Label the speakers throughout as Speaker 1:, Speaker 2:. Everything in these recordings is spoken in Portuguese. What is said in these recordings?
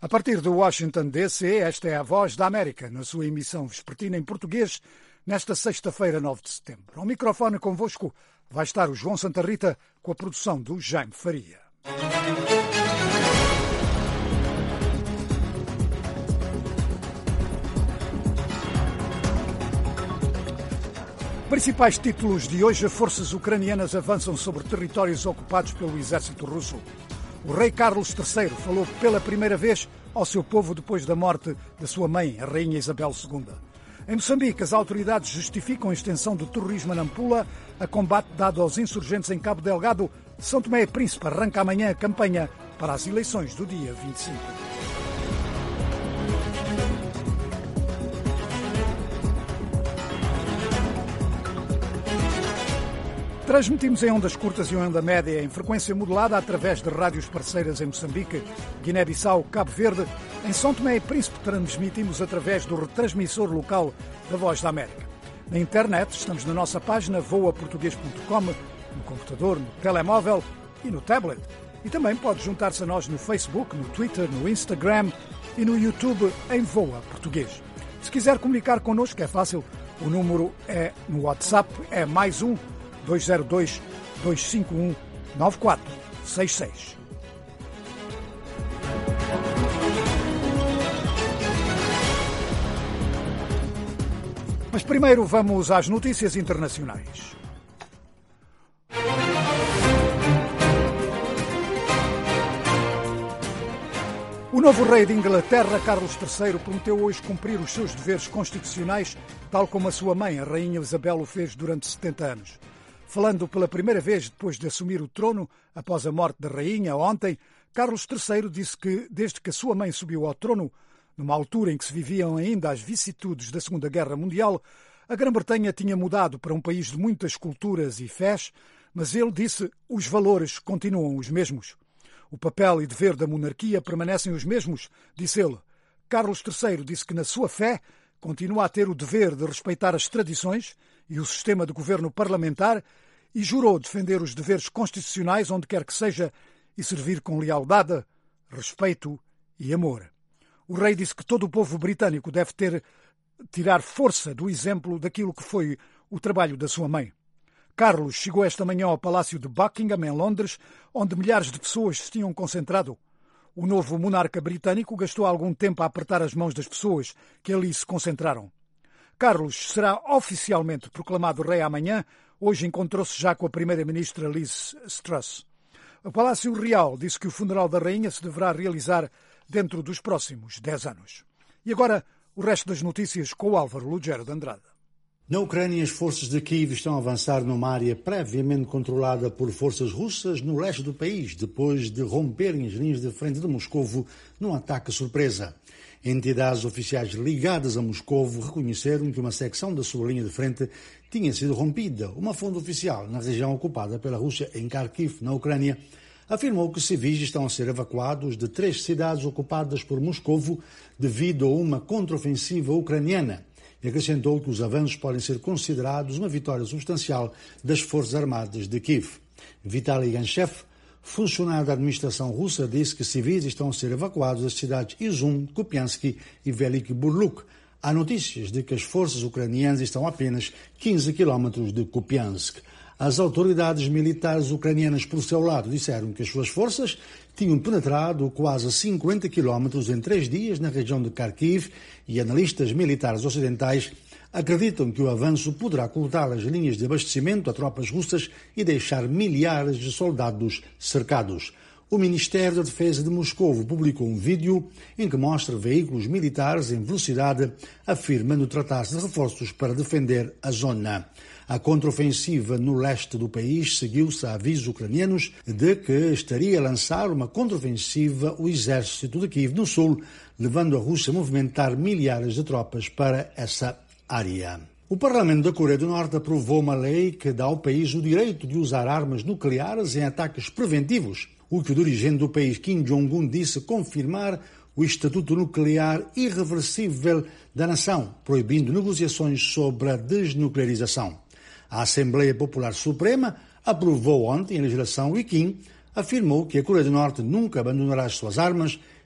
Speaker 1: A partir de Washington, D.C., esta é a Voz da América, na sua emissão vespertina em português, nesta sexta-feira, 9 de setembro. Ao microfone convosco vai estar o João Santa Rita, com a produção do Jaime Faria. Principais títulos de hoje: forças ucranianas avançam sobre territórios ocupados pelo exército russo. O rei Carlos III falou pela primeira vez ao seu povo depois da morte da sua mãe, a rainha Isabel II. Em Moçambique, as autoridades justificam a extensão do terrorismo na Nampula a combate dado aos insurgentes em Cabo Delgado. São Tomé e Príncipe arranca amanhã a campanha para as eleições do dia 25. Transmitimos em ondas curtas e onda média em frequência modulada através de rádios parceiras em Moçambique, Guiné-Bissau, Cabo Verde. Em São Tomé e Príncipe transmitimos através do retransmissor local da Voz da América. Na internet estamos na nossa página voaportugues.com, no computador, no telemóvel e no tablet. E também pode juntar-se a nós no Facebook, no Twitter, no Instagram e no YouTube em Voa Português. Se quiser comunicar connosco é fácil, o número no WhatsApp é +1 202 251 9466. Mas primeiro vamos às notícias internacionais. O novo rei de Inglaterra, Carlos III, prometeu hoje cumprir os seus deveres constitucionais, tal como a sua mãe, a rainha Isabel, o fez durante 70 anos. Falando pela primeira vez depois de assumir o trono, após a morte da rainha ontem, Carlos III disse que, desde que a sua mãe subiu ao trono, numa altura em que se viviam ainda as vicissitudes da Segunda Guerra Mundial, a Grã-Bretanha tinha mudado para um país de muitas culturas e fés, mas ele disse que os valores continuam os mesmos. O papel e dever da monarquia permanecem os mesmos, disse ele. Carlos III disse que, na sua fé, continua a ter o dever de respeitar as tradições e o sistema de governo parlamentar e jurou defender os deveres constitucionais onde quer que seja e servir com lealdade, respeito e amor. O rei disse que todo o povo britânico deve tirar força do exemplo daquilo que foi o trabalho da sua mãe. Carlos chegou esta manhã ao Palácio de Buckingham, em Londres, onde milhares de pessoas se tinham concentrado. O novo monarca britânico gastou algum tempo a apertar as mãos das pessoas que ali se concentraram. Carlos será oficialmente proclamado rei amanhã. Hoje encontrou-se já com a primeira-ministra Liz Truss. O Palácio Real disse que o funeral da rainha se deverá realizar dentro dos próximos 10 anos. E agora, o resto das notícias com o Álvaro Lugero de Andrade.
Speaker 2: Na Ucrânia, as forças de Kiev estão a avançar numa área previamente controlada por forças russas no leste do país, depois de romperem as linhas de frente de Moscovo num ataque surpresa. Entidades oficiais ligadas a Moscovo reconheceram que uma secção da sua linha de frente tinha sido rompida. Uma fonte oficial na região ocupada pela Rússia, em Kharkiv, na Ucrânia, afirmou que civis estão a ser evacuados de 3 cidades ocupadas por Moscovo devido a uma contraofensiva ucraniana. E acrescentou que os avanços podem ser considerados uma vitória substancial das Forças Armadas de Kiev. Vitaly Ganshev, funcionário da administração russa, disse que civis estão a ser evacuados das cidades Izum, Kupiansk e Velik Burluk. Há notícias de que as forças ucranianas estão a apenas 15 quilómetros de Kupiansk. As autoridades militares ucranianas, por seu lado, disseram que as suas forças tinham penetrado quase 50 quilómetros em 3 dias na região de Kharkiv e analistas militares ocidentais acreditam que o avanço poderá cortar as linhas de abastecimento a tropas russas e deixar milhares de soldados cercados. O Ministério da Defesa de Moscovo publicou um vídeo em que mostra veículos militares em velocidade, afirmando tratar-se de reforços para defender a zona. A contraofensiva no leste do país seguiu-se a avisos ucranianos de que estaria a lançar uma contraofensiva o exército de Kiev no sul, levando a Rússia a movimentar milhares de tropas para essa área. O Parlamento da Coreia do Norte aprovou uma lei que dá ao país o direito de usar armas nucleares em ataques preventivos, o que o dirigente do país, Kim Jong-un, disse confirmar o Estatuto Nuclear Irreversível da nação, proibindo negociações sobre a desnuclearização. A Assembleia Popular Suprema aprovou ontem a legislação e Kim afirmou que a Coreia do Norte nunca abandonará as suas armas,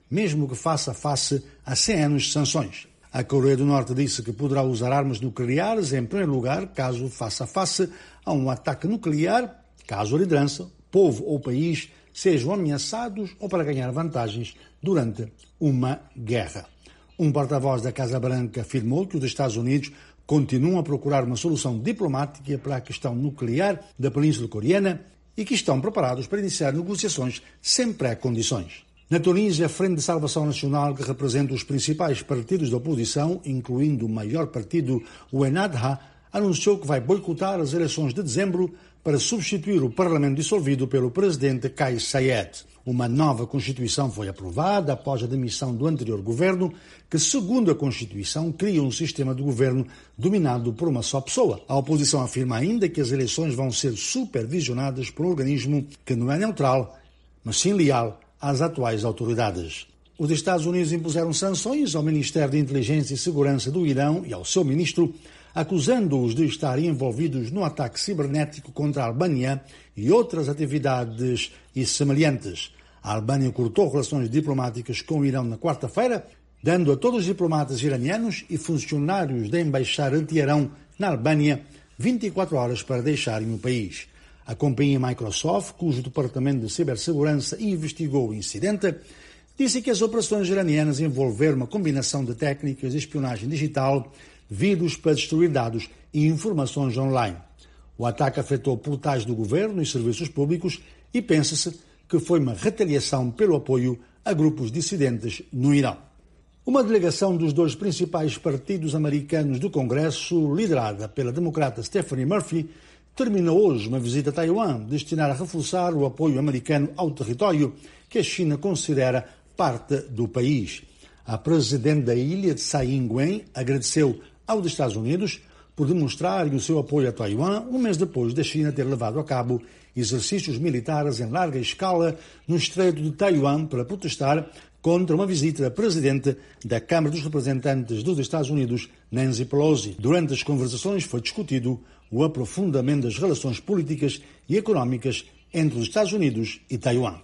Speaker 2: mesmo que faça face a 100 anos de sanções. A Coreia do Norte disse que poderá usar armas nucleares em primeiro lugar caso faça face a um ataque nuclear, caso a liderança, povo ou país sejam ameaçados ou para ganhar vantagens durante uma guerra. Um porta-voz da Casa Branca afirmou que os Estados Unidos continuam a procurar uma solução diplomática para a questão nuclear da Península Coreana e que estão preparados para iniciar negociações sem pré-condições. Na Tunísia, a Frente de Salvação Nacional, que representa os principais partidos da oposição, incluindo o maior partido, o Ennahda, anunciou que vai boicotar as eleições de dezembro para substituir o parlamento dissolvido pelo presidente Kais Saied. Uma nova Constituição foi aprovada após a demissão do anterior governo, que, segundo a Constituição, cria um sistema de governo dominado por uma só pessoa. A oposição afirma ainda que as eleições vão ser supervisionadas por um organismo que não é neutral, mas sim leal às atuais autoridades. Os Estados Unidos impuseram sanções ao Ministério de Inteligência e Segurança do Irão e ao seu ministro, acusando-os de estarem envolvidos no ataque cibernético contra a Albânia e outras atividades semelhantes. A Albânia cortou relações diplomáticas com o Irão na quarta-feira, dando a todos os diplomatas iranianos e funcionários da embaixada de Teherão na Albânia 24 horas para deixarem o país. A companhia Microsoft, cujo departamento de cibersegurança investigou o incidente, disse que as operações iranianas envolveram uma combinação de técnicas de espionagem digital, vírus para destruir dados e informações online. O ataque afetou portais do governo e serviços públicos e pensa-se que foi uma retaliação pelo apoio a grupos dissidentes no Irão. Uma delegação dos dois principais partidos americanos do Congresso, liderada pela democrata Stephanie Murphy, terminou hoje uma visita a Taiwan, destinada a reforçar o apoio americano ao território que a China considera parte do país. A presidente da ilha, Tsai Ing-wen, agradeceu aos Estados Unidos por demonstrarem o seu apoio a Taiwan um mês depois da China ter levado a cabo exercícios militares em larga escala no Estreito de Taiwan para protestar contra uma visita da presidente da Câmara dos Representantes dos Estados Unidos, Nancy Pelosi. Durante as conversações foi discutido o aprofundamento das relações políticas e económicas entre os Estados Unidos e Taiwan.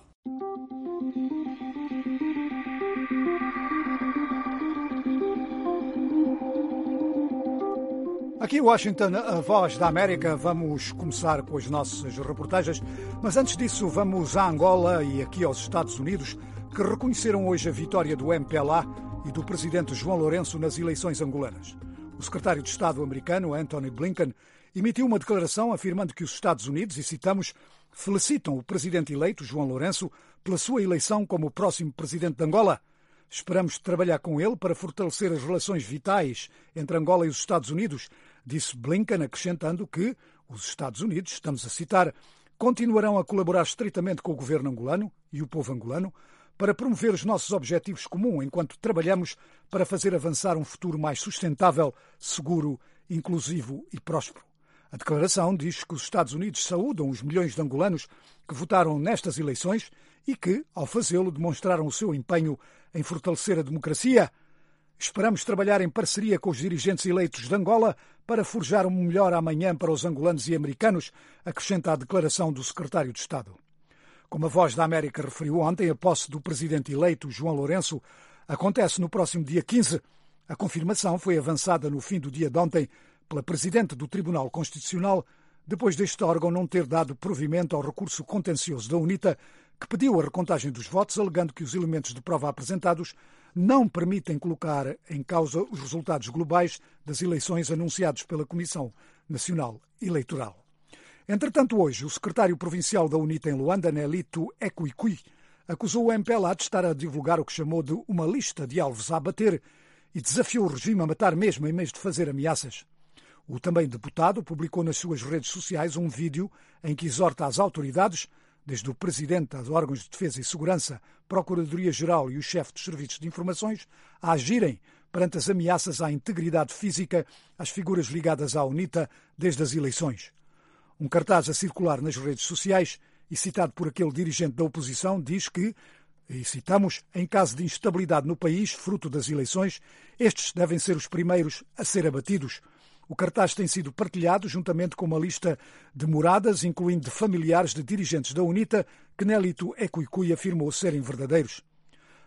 Speaker 1: Aqui em Washington, a Voz da América, vamos começar com as nossas reportagens, mas antes disso vamos a Angola e aqui aos Estados Unidos, que reconheceram hoje a vitória do MPLA e do presidente João Lourenço nas eleições angolanas. O secretário de Estado americano, Antony Blinken, emitiu uma declaração afirmando que os Estados Unidos, e citamos, felicitam o presidente eleito, João Lourenço, pela sua eleição como o próximo presidente de Angola. Esperamos trabalhar com ele para fortalecer as relações vitais entre Angola e os Estados Unidos, disse Blinken, acrescentando que os Estados Unidos, estamos a citar, continuarão a colaborar estreitamente com o governo angolano e o povo angolano para promover os nossos objetivos comuns enquanto trabalhamos para fazer avançar um futuro mais sustentável, seguro, inclusivo e próspero. A declaração diz que os Estados Unidos saúdam os milhões de angolanos que votaram nestas eleições e que, ao fazê-lo, demonstraram o seu empenho em fortalecer a democracia. Esperamos trabalhar em parceria com os dirigentes eleitos de Angola para forjar um melhor amanhã para os angolanos e americanos, acrescenta a declaração do secretário de Estado. Como a Voz da América referiu ontem, a posse do presidente eleito, João Lourenço, acontece no próximo dia 15. A confirmação foi avançada no fim do dia de ontem pela presidente do Tribunal Constitucional, depois deste órgão não ter dado provimento ao recurso contencioso da UNITA, que pediu a recontagem dos votos, alegando que os elementos de prova apresentados não permitem colocar em causa os resultados globais das eleições anunciados pela Comissão Nacional Eleitoral. Entretanto, hoje, o secretário provincial da UNITA em Luanda, Nelito Ekwikwi, acusou o MPLA de estar a divulgar o que chamou de uma lista de alvos a abater e desafiou o regime a matar mesmo em vez de fazer ameaças. O também deputado publicou nas suas redes sociais um vídeo em que exorta as autoridades, desde o presidente aos órgãos de defesa e segurança, Procuradoria-Geral e o chefe dos serviços de informações, a agirem perante as ameaças à integridade física às figuras ligadas à UNITA desde as eleições. Um cartaz a circular nas redes sociais e citado por aquele dirigente da oposição diz que, e citamos, em caso de instabilidade no país, fruto das eleições, estes devem ser os primeiros a ser abatidos. O cartaz tem sido partilhado juntamente com uma lista de moradas, incluindo de familiares de dirigentes da UNITA, que Nelito Ekwikwi afirmou serem verdadeiros.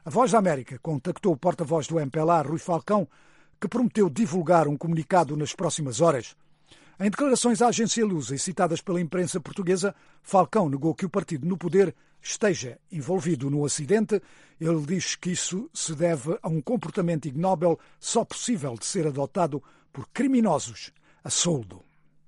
Speaker 1: A Voz da América contactou o porta-voz do MPLA, Rui Falcão, que prometeu divulgar um comunicado nas próximas horas. Em declarações à agência Lusa e citadas pela imprensa portuguesa, Falcão negou que o partido no poder esteja envolvido no acidente. Ele diz que isso se deve a um comportamento ignóbil só possível de ser adotado por criminosos a soldo.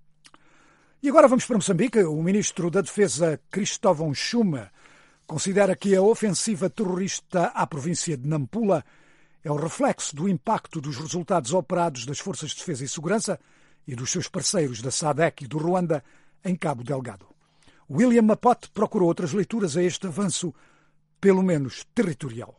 Speaker 1: E agora vamos para Moçambique. O ministro da Defesa, Cristóvão Chuma, considera que a ofensiva terrorista à província de Nampula é o reflexo do impacto dos resultados operados das Forças de Defesa e Segurança e dos seus parceiros da SADC e do Ruanda em Cabo Delgado. William Mapote procurou outras leituras a este avanço, pelo menos territorial.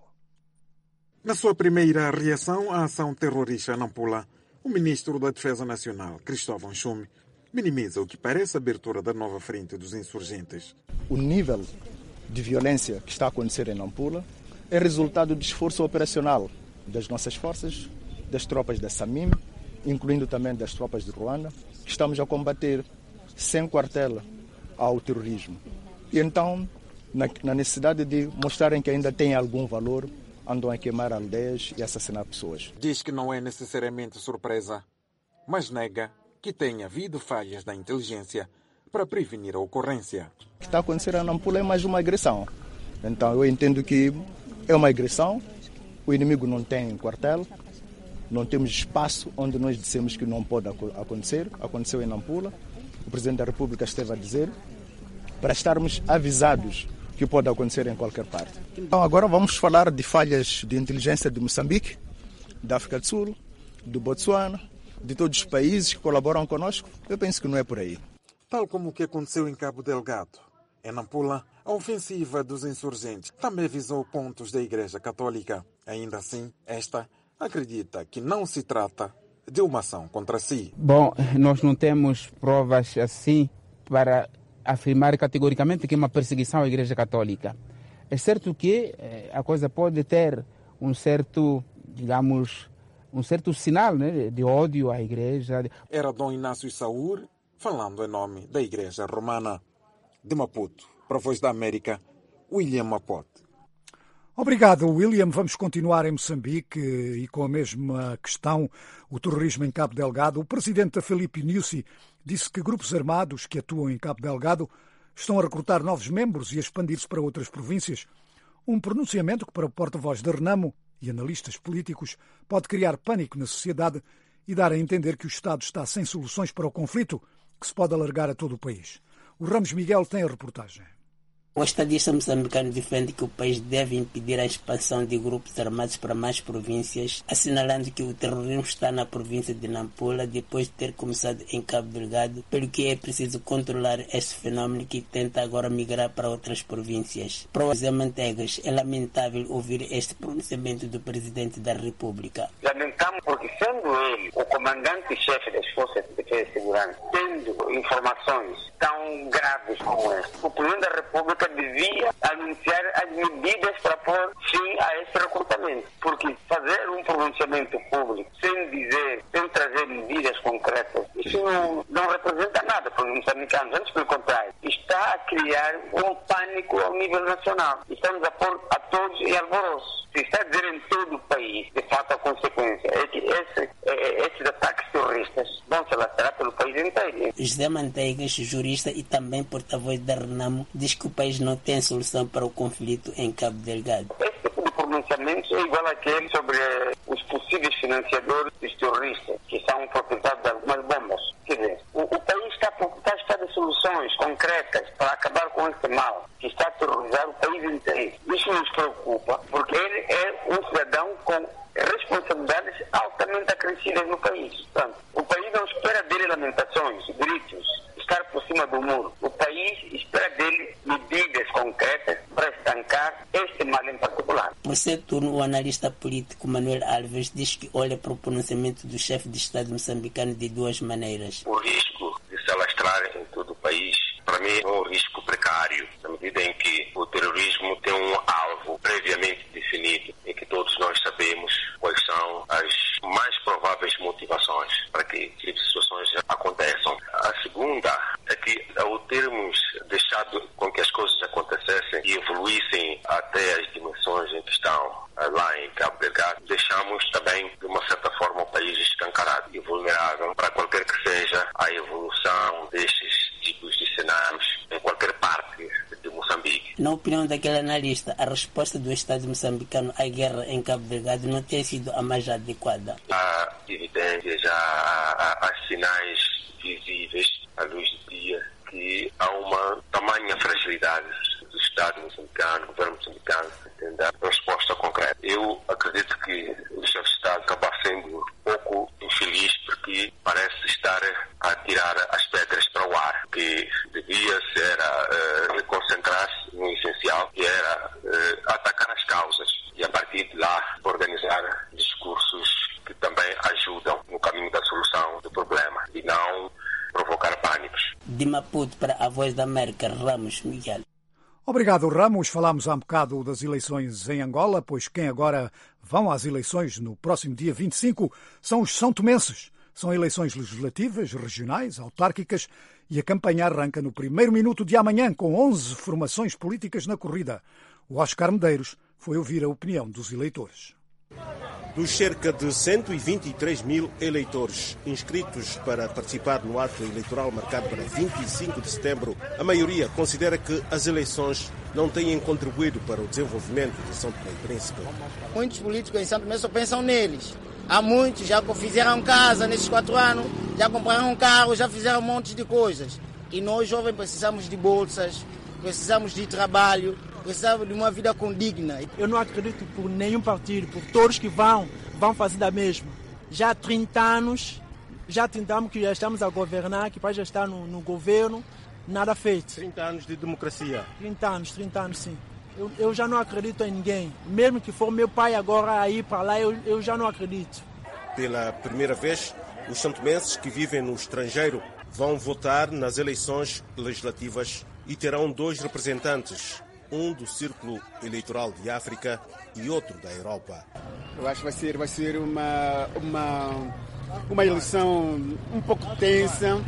Speaker 3: Na sua primeira reação à ação terrorista Nampula, o ministro da Defesa Nacional, Cristóvão Chuma, minimiza o que parece a abertura da nova frente dos insurgentes.
Speaker 4: O nível de violência que está a acontecer em Nampula é resultado do esforço operacional das nossas forças, das tropas da SAMIM, incluindo também das tropas de Ruanda, que estamos a combater sem quartel ao terrorismo. E então, na necessidade de mostrarem que ainda tem algum valor, andam a queimar aldeias e assassinar pessoas.
Speaker 3: Diz que não é necessariamente surpresa, mas nega que tenha havido falhas da inteligência para prevenir a ocorrência.
Speaker 4: O que está acontecendo em Nampula é mais uma agressão. Então eu entendo que é uma agressão, o inimigo não tem quartel, não temos espaço onde nós dissemos que não pode acontecer. Aconteceu em Nampula, o Presidente da República esteve a dizer, para estarmos avisados que pode acontecer em qualquer parte. Então agora vamos falar de falhas de inteligência de Moçambique, da África do Sul, do Botsuana, de todos os países que colaboram conosco. Eu penso que não é por aí.
Speaker 3: Tal como o que aconteceu em Cabo Delgado, em Nampula, a ofensiva dos insurgentes também visou pontos da Igreja Católica. Ainda assim, esta acredita que não se trata de uma ação contra si.
Speaker 5: Bom, nós não temos provas assim para afirmar categoricamente que é uma perseguição à Igreja Católica. É certo que a coisa pode ter um certo, digamos, um certo sinal, né, de ódio à Igreja.
Speaker 3: Era Dom Inácio Saúr falando em nome da Igreja Romana. De Maputo, para a Voz da América, William Mapote.
Speaker 1: Obrigado, William. Vamos continuar em Moçambique e com a mesma questão, o terrorismo em Cabo Delgado. O presidente Filipe Nyusi disse que grupos armados que atuam em Cabo Delgado estão a recrutar novos membros e a expandir-se para outras províncias. Um pronunciamento que, para o porta-voz da Renamo e analistas políticos, pode criar pânico na sociedade e dar a entender que o Estado está sem soluções para o conflito, que se pode alargar a todo o país. O Ramos Miguel tem a reportagem.
Speaker 6: O estadista moçambicano defende que o país deve impedir a expansão de grupos armados para mais províncias, assinalando que o terrorismo está na província de Nampula depois de ter começado em Cabo Delgado, pelo que é preciso controlar este fenômeno que tenta agora migrar para outras províncias. Para o José Manteigas, é lamentável ouvir este pronunciamento do Presidente da República.
Speaker 7: Lamentamos porque, sendo ele o comandante-chefe das Forças de Defesa e Segurança, tendo informações tão graves como esta, o Presidente da República devia anunciar as medidas para pôr fim a esse recrutamento. Porque fazer um pronunciamento público sem trazer medidas concretas, isso não representa nada para os moçambicanos. Antes, pelo contrário, está a criar um pânico ao nível nacional. Estamos a pôr a todos em alvoroço. Se está a dizer em todo o país, de fato, a consequência é que esses ataques terroristas vão se alastrar pelo país inteiro.
Speaker 6: José Manteigas, jurista e também porta-voz da Renamo, diz que o país não tem solução para o conflito em Cabo Delgado.
Speaker 7: Esse tipo de pronunciamento é igual àquele sobre os possíveis financiadores dos terroristas, que são proprietários de algumas bombas. Quer dizer, o país está a estar de soluções concretas para acabar com este mal que está a terrorizar o país inteiro. Isso nos preocupa, porque ele é um cidadão com responsabilidades altamente acrescidas no país. Portanto, o país não espera dele lamentações, gritos, estar por cima do muro. O país espera dele medidas concretas para estancar este mal em particular.
Speaker 6: Por seu turno, o analista político Manuel Alves diz que olha para o pronunciamento do chefe de Estado moçambicano de duas maneiras.
Speaker 8: O risco de se alastrar em todo o país, para mim, é um risco precário, na medida em que o terrorismo tem um alvo previamente definido, em que todos nós sabemos quais são as mais prováveis motivações para que esse tipo de situações aconteçam. A segunda é que, ao termos deixado com que as coisas acontecessem e evoluíssem até as dimensões em que estão, lá em Cabo Delgado, deixamos também, de uma certa forma, o país escancarado e vulnerável para qualquer que seja a evolução destes tipos de cenários em qualquer parte de Moçambique.
Speaker 6: Na opinião daquele analista, a resposta do Estado moçambicano à guerra em Cabo Delgado não tem sido a mais adequada.
Speaker 8: Há evidências, há sinais visíveis à luz do dia que há uma tamanha fragilidade do Estado moçambicano, do governo moçambicano, em dar resposta concreta. Eu acredito que o chefe de Estado acaba sendo um pouco infeliz porque parece estar a tirar as pedras para o ar, que devia ser concentrar-se no essencial, que era atacar as causas e a partir de lá organizar discursos que também ajudam no caminho da solução do problema e não provocar pânicos.
Speaker 6: De Maputo para a Voz da América, Ramos Miguel.
Speaker 1: Obrigado, Ramos. Falámos há um bocado das eleições em Angola, pois quem agora vão às eleições no próximo dia 25 são os são tomenses. São eleições legislativas, regionais, autárquicas e a campanha arranca no primeiro minuto de amanhã com 11 formações políticas na corrida. O Oscar Medeiros foi ouvir a opinião dos eleitores.
Speaker 9: Dos cerca de 123 mil eleitores inscritos para participar no ato eleitoral marcado para 25 de setembro, a maioria considera que as eleições não têm contribuído para o desenvolvimento de São Tomé e Príncipe.
Speaker 10: Muitos políticos em São Tomé só pensam neles. Há muitos já fizeram casa nesses 4 anos, já compraram um carro, já fizeram um monte de coisas. E nós, jovens, precisamos de bolsas, precisamos de trabalho, precisamos de uma vida condigna.
Speaker 11: Eu não acredito por nenhum partido, por todos que vão fazer da mesma. Já há 30 anos, já tentamos que já estamos a governar, que já está no governo, nada feito.
Speaker 9: 30 anos de democracia.
Speaker 11: 30 anos sim. Eu já não acredito em ninguém. Mesmo que for meu pai agora a ir para lá, eu já não acredito.
Speaker 9: Pela primeira vez, os santomenses que vivem no estrangeiro vão votar nas eleições legislativas e terão 2 representantes, um do Círculo Eleitoral de África e outro da Europa.
Speaker 12: Eu acho que vai ser uma eleição um pouco tensa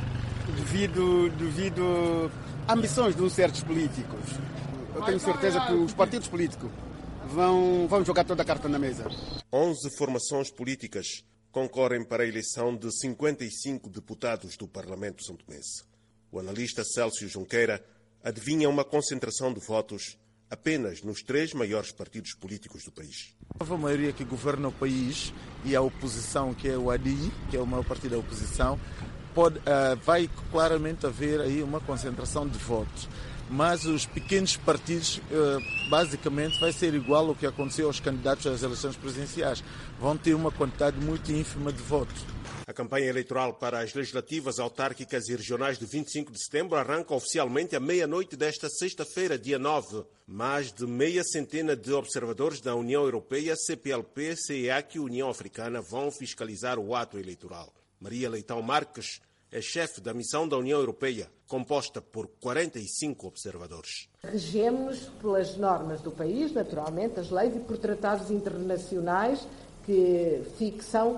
Speaker 12: devido a ambições de uns certos políticos. Eu tenho certeza que os partidos políticos vão jogar toda a carta na mesa.
Speaker 9: 11 formações políticas concorrem para a eleição de 55 deputados do Parlamento santomense. O analista Célcio Junqueira adivinha uma concentração de votos apenas nos 3 maiores partidos políticos do país.
Speaker 13: A nova maioria que governa o país e a oposição, que é o ADI, que é o maior partido da oposição, vai claramente haver aí uma concentração de votos. Mas os pequenos partidos, basicamente, vai ser igual ao que aconteceu aos candidatos às eleições presidenciais. Vão ter uma quantidade muito ínfima de votos.
Speaker 9: A campanha eleitoral para as legislativas, autárquicas e regionais de 25 de setembro arranca oficialmente à meia-noite desta sexta-feira, dia 9. Mais de meia centena de observadores da União Europeia, CPLP, CEAC e União Africana vão fiscalizar o ato eleitoral. Maria Leitão Marques é chefe da missão da União Europeia, composta por 45 observadores.
Speaker 14: Regemos-nos pelas normas do país, naturalmente, as leis e por tratados internacionais que fixam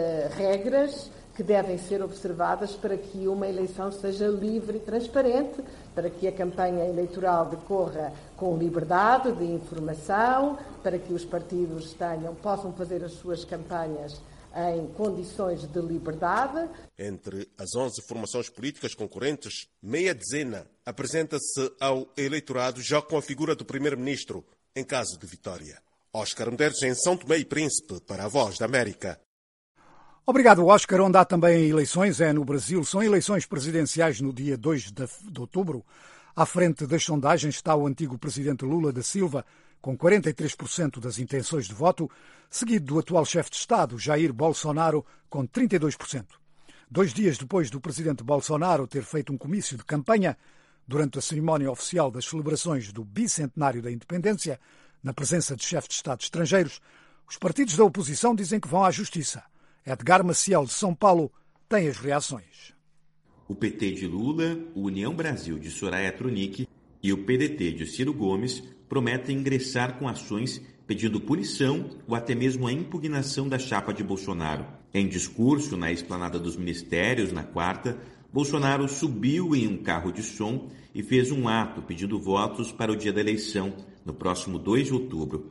Speaker 14: regras que devem ser observadas para que uma eleição seja livre e transparente, para que a campanha eleitoral decorra com liberdade de informação, para que os partidos possam fazer as suas campanhas em condições de liberdade.
Speaker 9: Entre as 11 formações políticas concorrentes, meia dezena apresenta-se ao eleitorado já com a figura do primeiro-ministro, em caso de vitória. Oscar Medeiros, em São Tomé e Príncipe, para a Voz da América.
Speaker 1: Obrigado, Oscar. Onde há também eleições é no Brasil. São eleições presidenciais no dia 2 de outubro. À frente das sondagens está o antigo presidente Lula da Silva, com 43% das intenções de voto, seguido do atual chefe de Estado, Jair Bolsonaro, com 32%. 2 dias depois do presidente Bolsonaro ter feito um comício de campanha, durante a cerimónia oficial das celebrações do bicentenário da independência, na presença de chefes de Estado estrangeiros, os partidos da oposição dizem que vão à justiça. Edgar Maciel, de São Paulo, tem as reações.
Speaker 15: O PT de Lula, o União Brasil de Soraya Tronic e o PDT de Ciro Gomes prometem ingressar com ações pedindo punição ou até mesmo a impugnação da chapa de Bolsonaro. Em discurso na Esplanada dos Ministérios, na quarta, Bolsonaro subiu em um carro de som e fez um ato pedindo votos para o dia da eleição, no próximo 2 de outubro.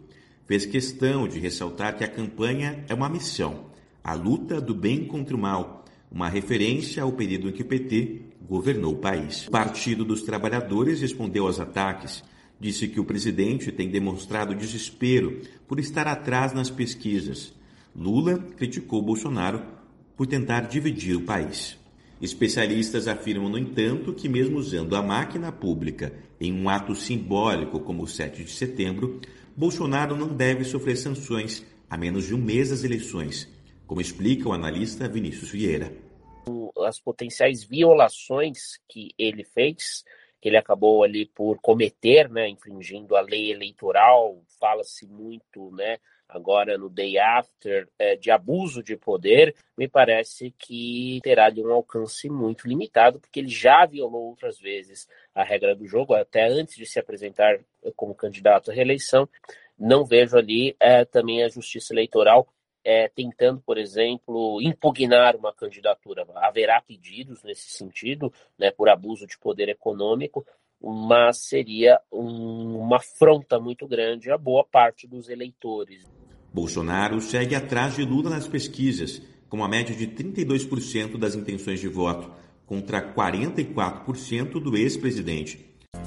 Speaker 15: fez questão de ressaltar que a campanha é uma missão, a luta do bem contra o mal, uma referência ao período em que o PT governou o país. O Partido dos Trabalhadores respondeu aos ataques, disse que o presidente tem demonstrado desespero por estar atrás nas pesquisas. Lula criticou Bolsonaro por tentar dividir o país. Especialistas afirmam, no entanto, que mesmo usando a máquina pública em um ato simbólico como o 7 de setembro, Bolsonaro não deve sofrer sanções a menos de um mês das eleições, como explica o analista Vinícius Vieira.
Speaker 16: As potenciais violações que ele fez, que ele acabou ali por cometer, infringindo a lei eleitoral, fala-se muito, agora no day after, de abuso de poder, me parece que terá ali um alcance muito limitado, porque ele já violou outras vezes a regra do jogo, até antes de se apresentar como candidato à reeleição. Não vejo ali também a Justiça Eleitoral tentando, por exemplo, impugnar uma candidatura. Haverá pedidos nesse sentido, por abuso de poder econômico, mas seria uma afronta muito grande a boa parte dos eleitores.
Speaker 15: Bolsonaro segue atrás de Lula nas pesquisas, com uma média de 32% das intenções de voto, contra 44% do ex-presidente.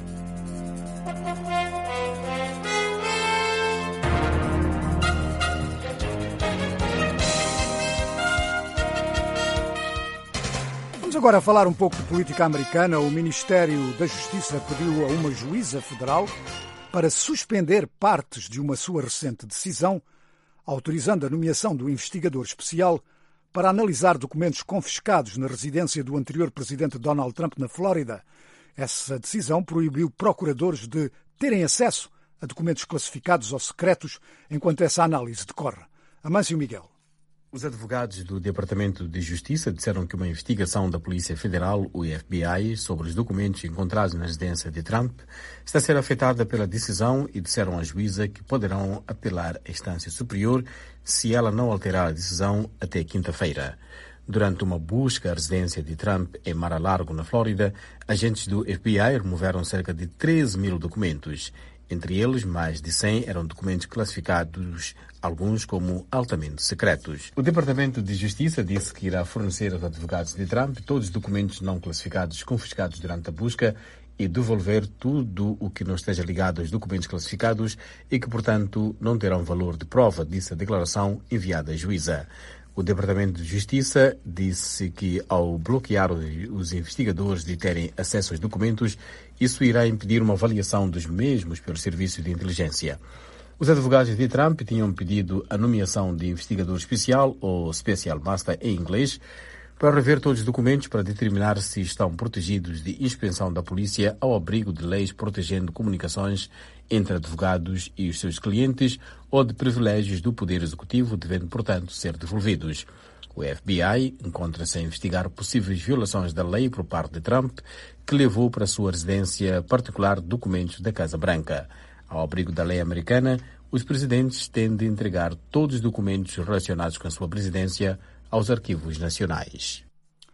Speaker 1: Vamos agora falar um pouco de política americana. O Ministério da Justiça pediu a uma juíza federal para suspender partes de uma sua recente decisão, autorizando a nomeação do investigador especial para analisar documentos confiscados na residência do anterior presidente Donald Trump na Flórida. Essa decisão proibiu procuradores de terem acesso a documentos classificados ou secretos enquanto essa análise decorre. Amâncio Miguel.
Speaker 17: Os advogados do Departamento de Justiça disseram que uma investigação da Polícia Federal, o FBI, sobre os documentos encontrados na residência de Trump está a ser afetada pela decisão e disseram à juíza que poderão apelar à instância superior se ela não alterar a decisão até quinta-feira. Durante uma busca à residência de Trump em Mar-a-Lago, na Flórida, agentes do FBI removeram cerca de 13 mil documentos. Entre eles, mais de 100 eram documentos classificados, alguns como altamente secretos. O Departamento de Justiça disse que irá fornecer aos advogados de Trump todos os documentos não classificados confiscados durante a busca e devolver tudo o que não esteja ligado aos documentos classificados e que, portanto, não terão valor de prova, disse a declaração enviada à juíza. O Departamento de Justiça disse que, ao bloquear os investigadores de terem acesso aos documentos, isso irá impedir uma avaliação dos mesmos pelo Serviço de Inteligência. Os advogados de Trump tinham pedido a nomeação de investigador especial, ou Special Master em inglês, para rever todos os documentos para determinar se estão protegidos de inspeção da polícia ao abrigo de leis protegendo comunicações entre advogados e os seus clientes ou de privilégios do Poder Executivo, devendo, portanto, ser devolvidos. O FBI encontra-se a investigar possíveis violações da lei por parte de Trump, que levou para a sua residência particular documentos da Casa Branca. Ao abrigo da lei americana, os presidentes têm de entregar todos os documentos relacionados com a sua presidência aos arquivos nacionais.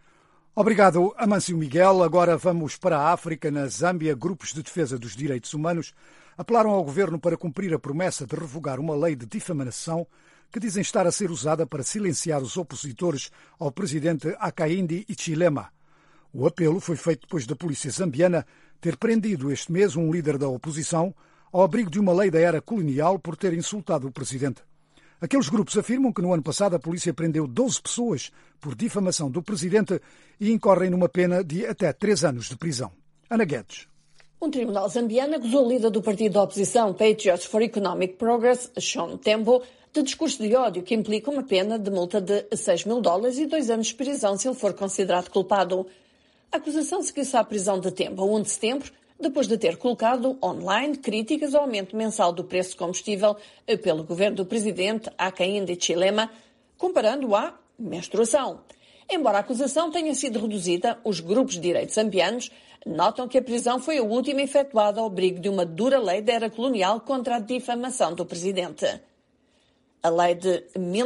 Speaker 1: Obrigado, Amâncio Miguel. Agora vamos para a África. Na Zâmbia, grupos de defesa dos direitos humanos apelaram ao governo para cumprir a promessa de revogar uma lei de difamação que dizem estar a ser usada para silenciar os opositores ao presidente Hakainde Hichilema. O apelo foi feito depois da polícia zambiana ter prendido este mês um líder da oposição ao abrigo de uma lei da era colonial por ter insultado o presidente. Aqueles grupos afirmam que no ano passado a polícia prendeu 12 pessoas por difamação do presidente e incorrem numa pena de até 3 anos de prisão. Ana Guedes.
Speaker 18: Um tribunal zambiano acusou o líder do partido da oposição, Patriots for Economic Progress, Sean Tembo, de discurso de ódio que implica uma pena de multa de $6.000 e 2 anos de prisão se ele for considerado culpado. A acusação seguiu-se à prisão de Tembo a 1 de setembro, depois de ter colocado online críticas ao aumento mensal do preço de combustível pelo governo do presidente Hakainde Hichilema, comparando-o à menstruação. Embora a acusação tenha sido reduzida, os grupos de direitos zambianos notam que a prisão foi a última efetuada ao abrigo de uma dura lei da era colonial contra a difamação do presidente. A lei de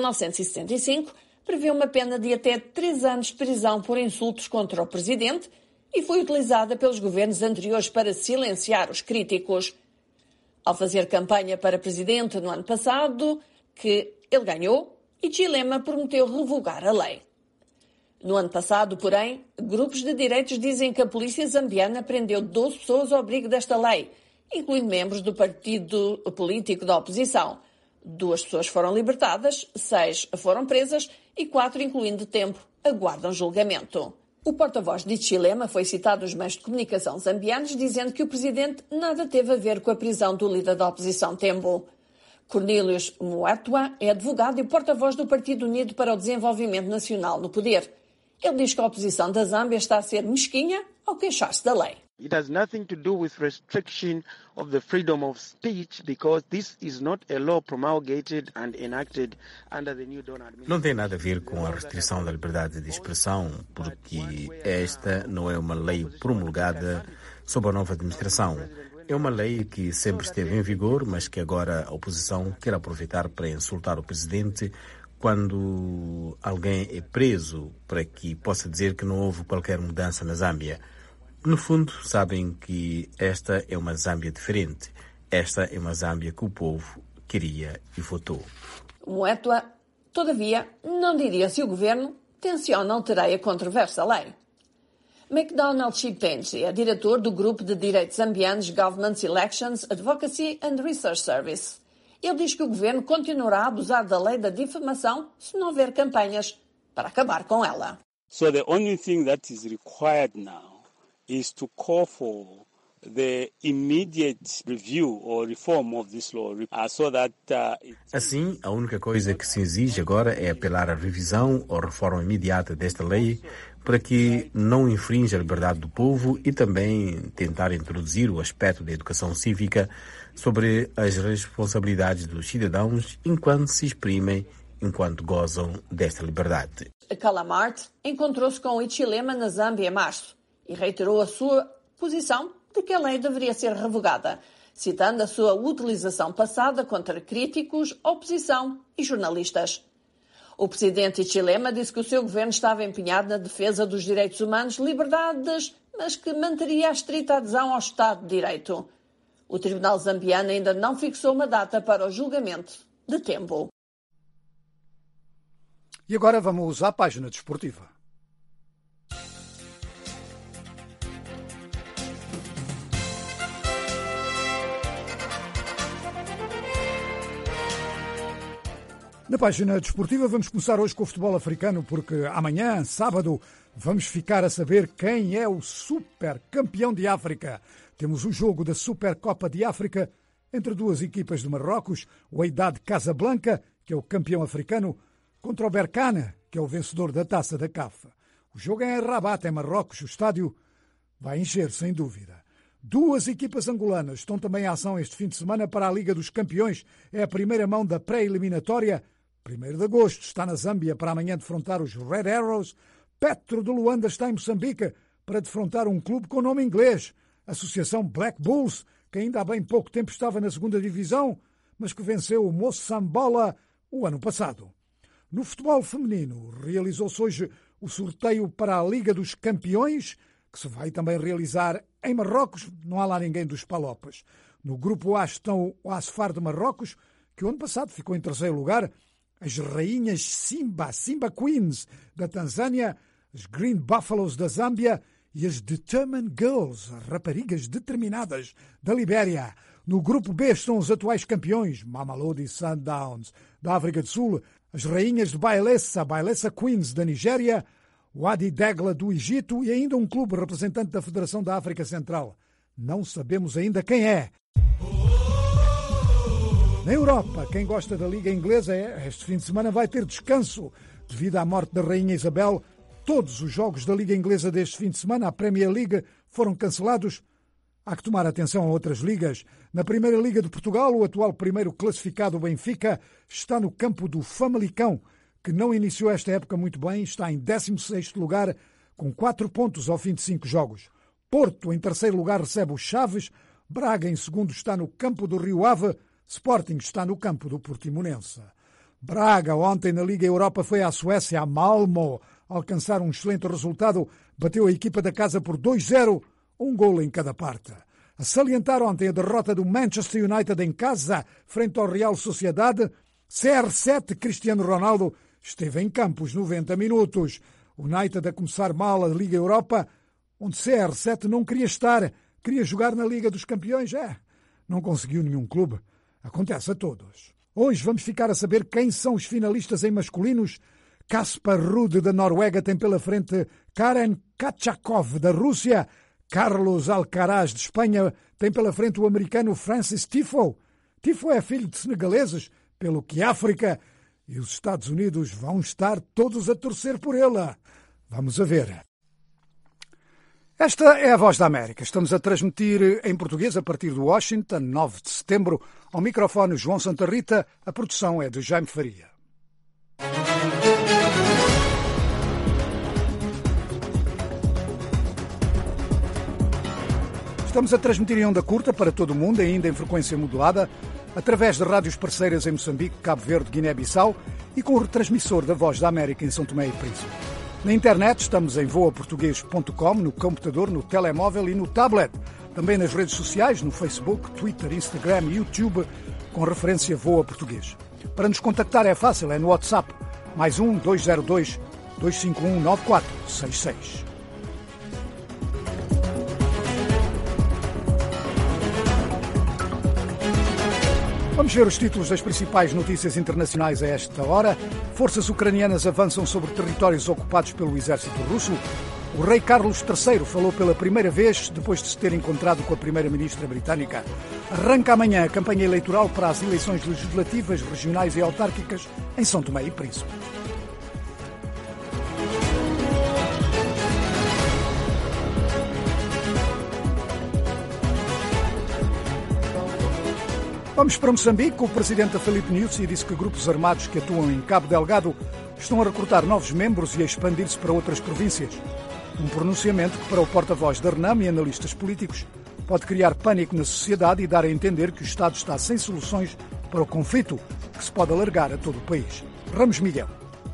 Speaker 18: 1975 prevê uma pena de até 3 anos de prisão por insultos contra o presidente e foi utilizada pelos governos anteriores para silenciar os críticos. Ao fazer campanha para presidente no ano passado, que ele ganhou, Hichilema prometeu revogar a lei. No ano passado, porém, grupos de direitos dizem que a polícia zambiana prendeu 12 pessoas ao abrigo desta lei, incluindo membros do partido político da oposição. 2 pessoas foram libertadas, 6 foram presas e 4, incluindo tempo, aguardam julgamento. O porta-voz de Hichilema foi citado nos meios de comunicação zambianos dizendo que o presidente nada teve a ver com a prisão do líder da oposição Tembo. Cornelius Muetua é advogado e porta-voz do Partido Unido para o Desenvolvimento Nacional no poder. Ele diz que a oposição da Zâmbia está a ser mesquinha ao queixar-se da lei.
Speaker 19: It has nothing to do with restriction of the freedom of speech because this is not a law promulgated and enacted under the new Dawn administration.
Speaker 17: Não tem nada a ver com a restrição da liberdade de expressão, porque esta não é uma lei promulgada sob a nova administração. É uma lei que sempre esteve em vigor, mas que agora a oposição quer aproveitar para insultar o presidente quando alguém é preso, para que possa dizer que não houve qualquer mudança na Zâmbia. No fundo, sabem que esta é uma Zâmbia diferente. Esta é uma Zâmbia que o povo queria e votou.
Speaker 18: Muetua, todavia, não diria se o governo tenciona alterar a controversa lei. McDonald Chipenzi é diretor do grupo de direitos zambianos Government Elections Advocacy and Research Service. Ele diz que o governo continuará a abusar da lei da difamação se não houver campanhas para acabar com ela.
Speaker 20: So the only thing that is required now is to call for the immediate review or reform of this law so that
Speaker 17: Assim, a única coisa que se exige agora é apelar à revisão ou reforma imediata desta lei para que não infrinja a liberdade do povo e também tentar introduzir o aspecto da educação cívica sobre as responsabilidades dos cidadãos enquanto se exprimem, enquanto gozam desta liberdade.
Speaker 18: Calamart encontrou-se com Hichilema na Zâmbia em março e reiterou a sua posição de que a lei deveria ser revogada, citando a sua utilização passada contra críticos, oposição e jornalistas. O presidente Hichilema disse que o seu governo estava empenhado na defesa dos direitos humanos, liberdades, mas que manteria a estrita adesão ao Estado de Direito. O Tribunal zambiano ainda não fixou uma data para o julgamento de Tembo.
Speaker 1: E agora vamos à página desportiva. Na página desportiva vamos começar hoje com o futebol africano, porque amanhã, sábado, vamos ficar a saber quem é o super campeão de África. Temos o jogo da Supercopa de África entre duas equipas de Marrocos, o Wydad Casablanca, que é o campeão africano, contra o Berkane, que é o vencedor da Taça da CAF. O jogo é em Rabat, em Marrocos. O estádio vai encher, sem dúvida. Duas equipas angolanas estão também em ação este fim de semana para a Liga dos Campeões. É a primeira mão da pré-eliminatória. 1º de agosto está na Zâmbia para amanhã defrontar os Red Arrows. Petro de Luanda está em Moçambique para defrontar um clube com nome inglês, a Associação Black Bulls, que ainda há bem pouco tempo estava na 2ª divisão, mas que venceu o Moçambola o ano passado. No futebol feminino, realizou-se hoje o sorteio para a Liga dos Campeões, que se vai também realizar em Marrocos. Não há lá ninguém dos Palopas. No grupo A estão o Asfar de Marrocos, que o ano passado ficou em 3º lugar, as rainhas Simba Queens da Tanzânia, as Green Buffaloes da Zâmbia e as Determined Girls, as raparigas determinadas da Libéria. No grupo B estão os atuais campeões, Mamelodi Sundowns da África do Sul, as rainhas de Bailessa Queens da Nigéria, o Wadi Degla do Egito e ainda um clube representante da Federação da África Central. Não sabemos ainda quem é. Na Europa, quem gosta da Liga Inglesa, este fim de semana vai ter descanso. Devido à morte da Rainha Isabel, todos os jogos da Liga Inglesa deste fim de semana, a Premier League, foram cancelados. Há que tomar atenção a outras ligas. Na Primeira Liga de Portugal, o atual primeiro classificado, o Benfica, está no campo do Famalicão, que não iniciou esta época muito bem, está em 16º lugar, com 4 pontos ao fim de 5 jogos. Porto, em 3º lugar, recebe o Chaves. Braga, em 2º, está no campo do Rio Ave. Sporting está no campo do Portimonense. Braga, ontem na Liga Europa, foi à Suécia, a Malmö, alcançar um excelente resultado. Bateu a equipa da casa por 2-0, um golo em cada parte. A salientar ontem a derrota do Manchester United em casa, frente ao Real Sociedade, CR7 Cristiano Ronaldo esteve em campo os 90 minutos. O United a começar mal a Liga Europa, onde CR7 não queria estar, queria jogar na Liga dos Campeões. Não conseguiu nenhum clube. Acontece a todos. Hoje vamos ficar a saber quem são os finalistas em masculinos. Kaspar Ruud, da Noruega, tem pela frente Karen Khachanov, da Rússia. Carlos Alcaraz, de Espanha, tem pela frente o americano Francis Tiafoe. Tiafoe é filho de senegaleses, pelo que África e os Estados Unidos vão estar todos a torcer por ele. Vamos a ver. Esta é a Voz da América. Estamos a transmitir em português a partir de Washington, 9 de setembro. Ao microfone João Santa Rita, a produção é de Jaime Faria. Estamos a transmitir em onda curta para todo o mundo, ainda em frequência modulada, através de rádios parceiras em Moçambique, Cabo Verde, Guiné-Bissau e com o retransmissor da Voz da América em São Tomé e Príncipe. Na internet estamos em voaportuguês.com, no computador, no telemóvel e no tablet. Também nas redes sociais, no Facebook, Twitter, Instagram e YouTube, com referência Voa Português. Para nos contactar é fácil, é no WhatsApp, +1 202 251 9466. Vamos ver os títulos das principais notícias internacionais a esta hora. Forças ucranianas avançam sobre territórios ocupados pelo exército russo. O rei Carlos III falou pela primeira vez depois de se ter encontrado com a primeira-ministra britânica. Arranca amanhã a campanha eleitoral para as eleições legislativas, regionais e autárquicas em São Tomé e Príncipe. Vamos para Moçambique. O presidente Filipe Nyusi disse que grupos armados que atuam em Cabo Delgado estão a recrutar novos membros e a expandir-se para outras províncias. Um pronunciamento que, para o porta-voz da RENAM e analistas políticos, pode criar pânico na sociedade e dar a entender que o Estado está sem soluções para o conflito que se pode alargar a todo o país. Ramos Miguel.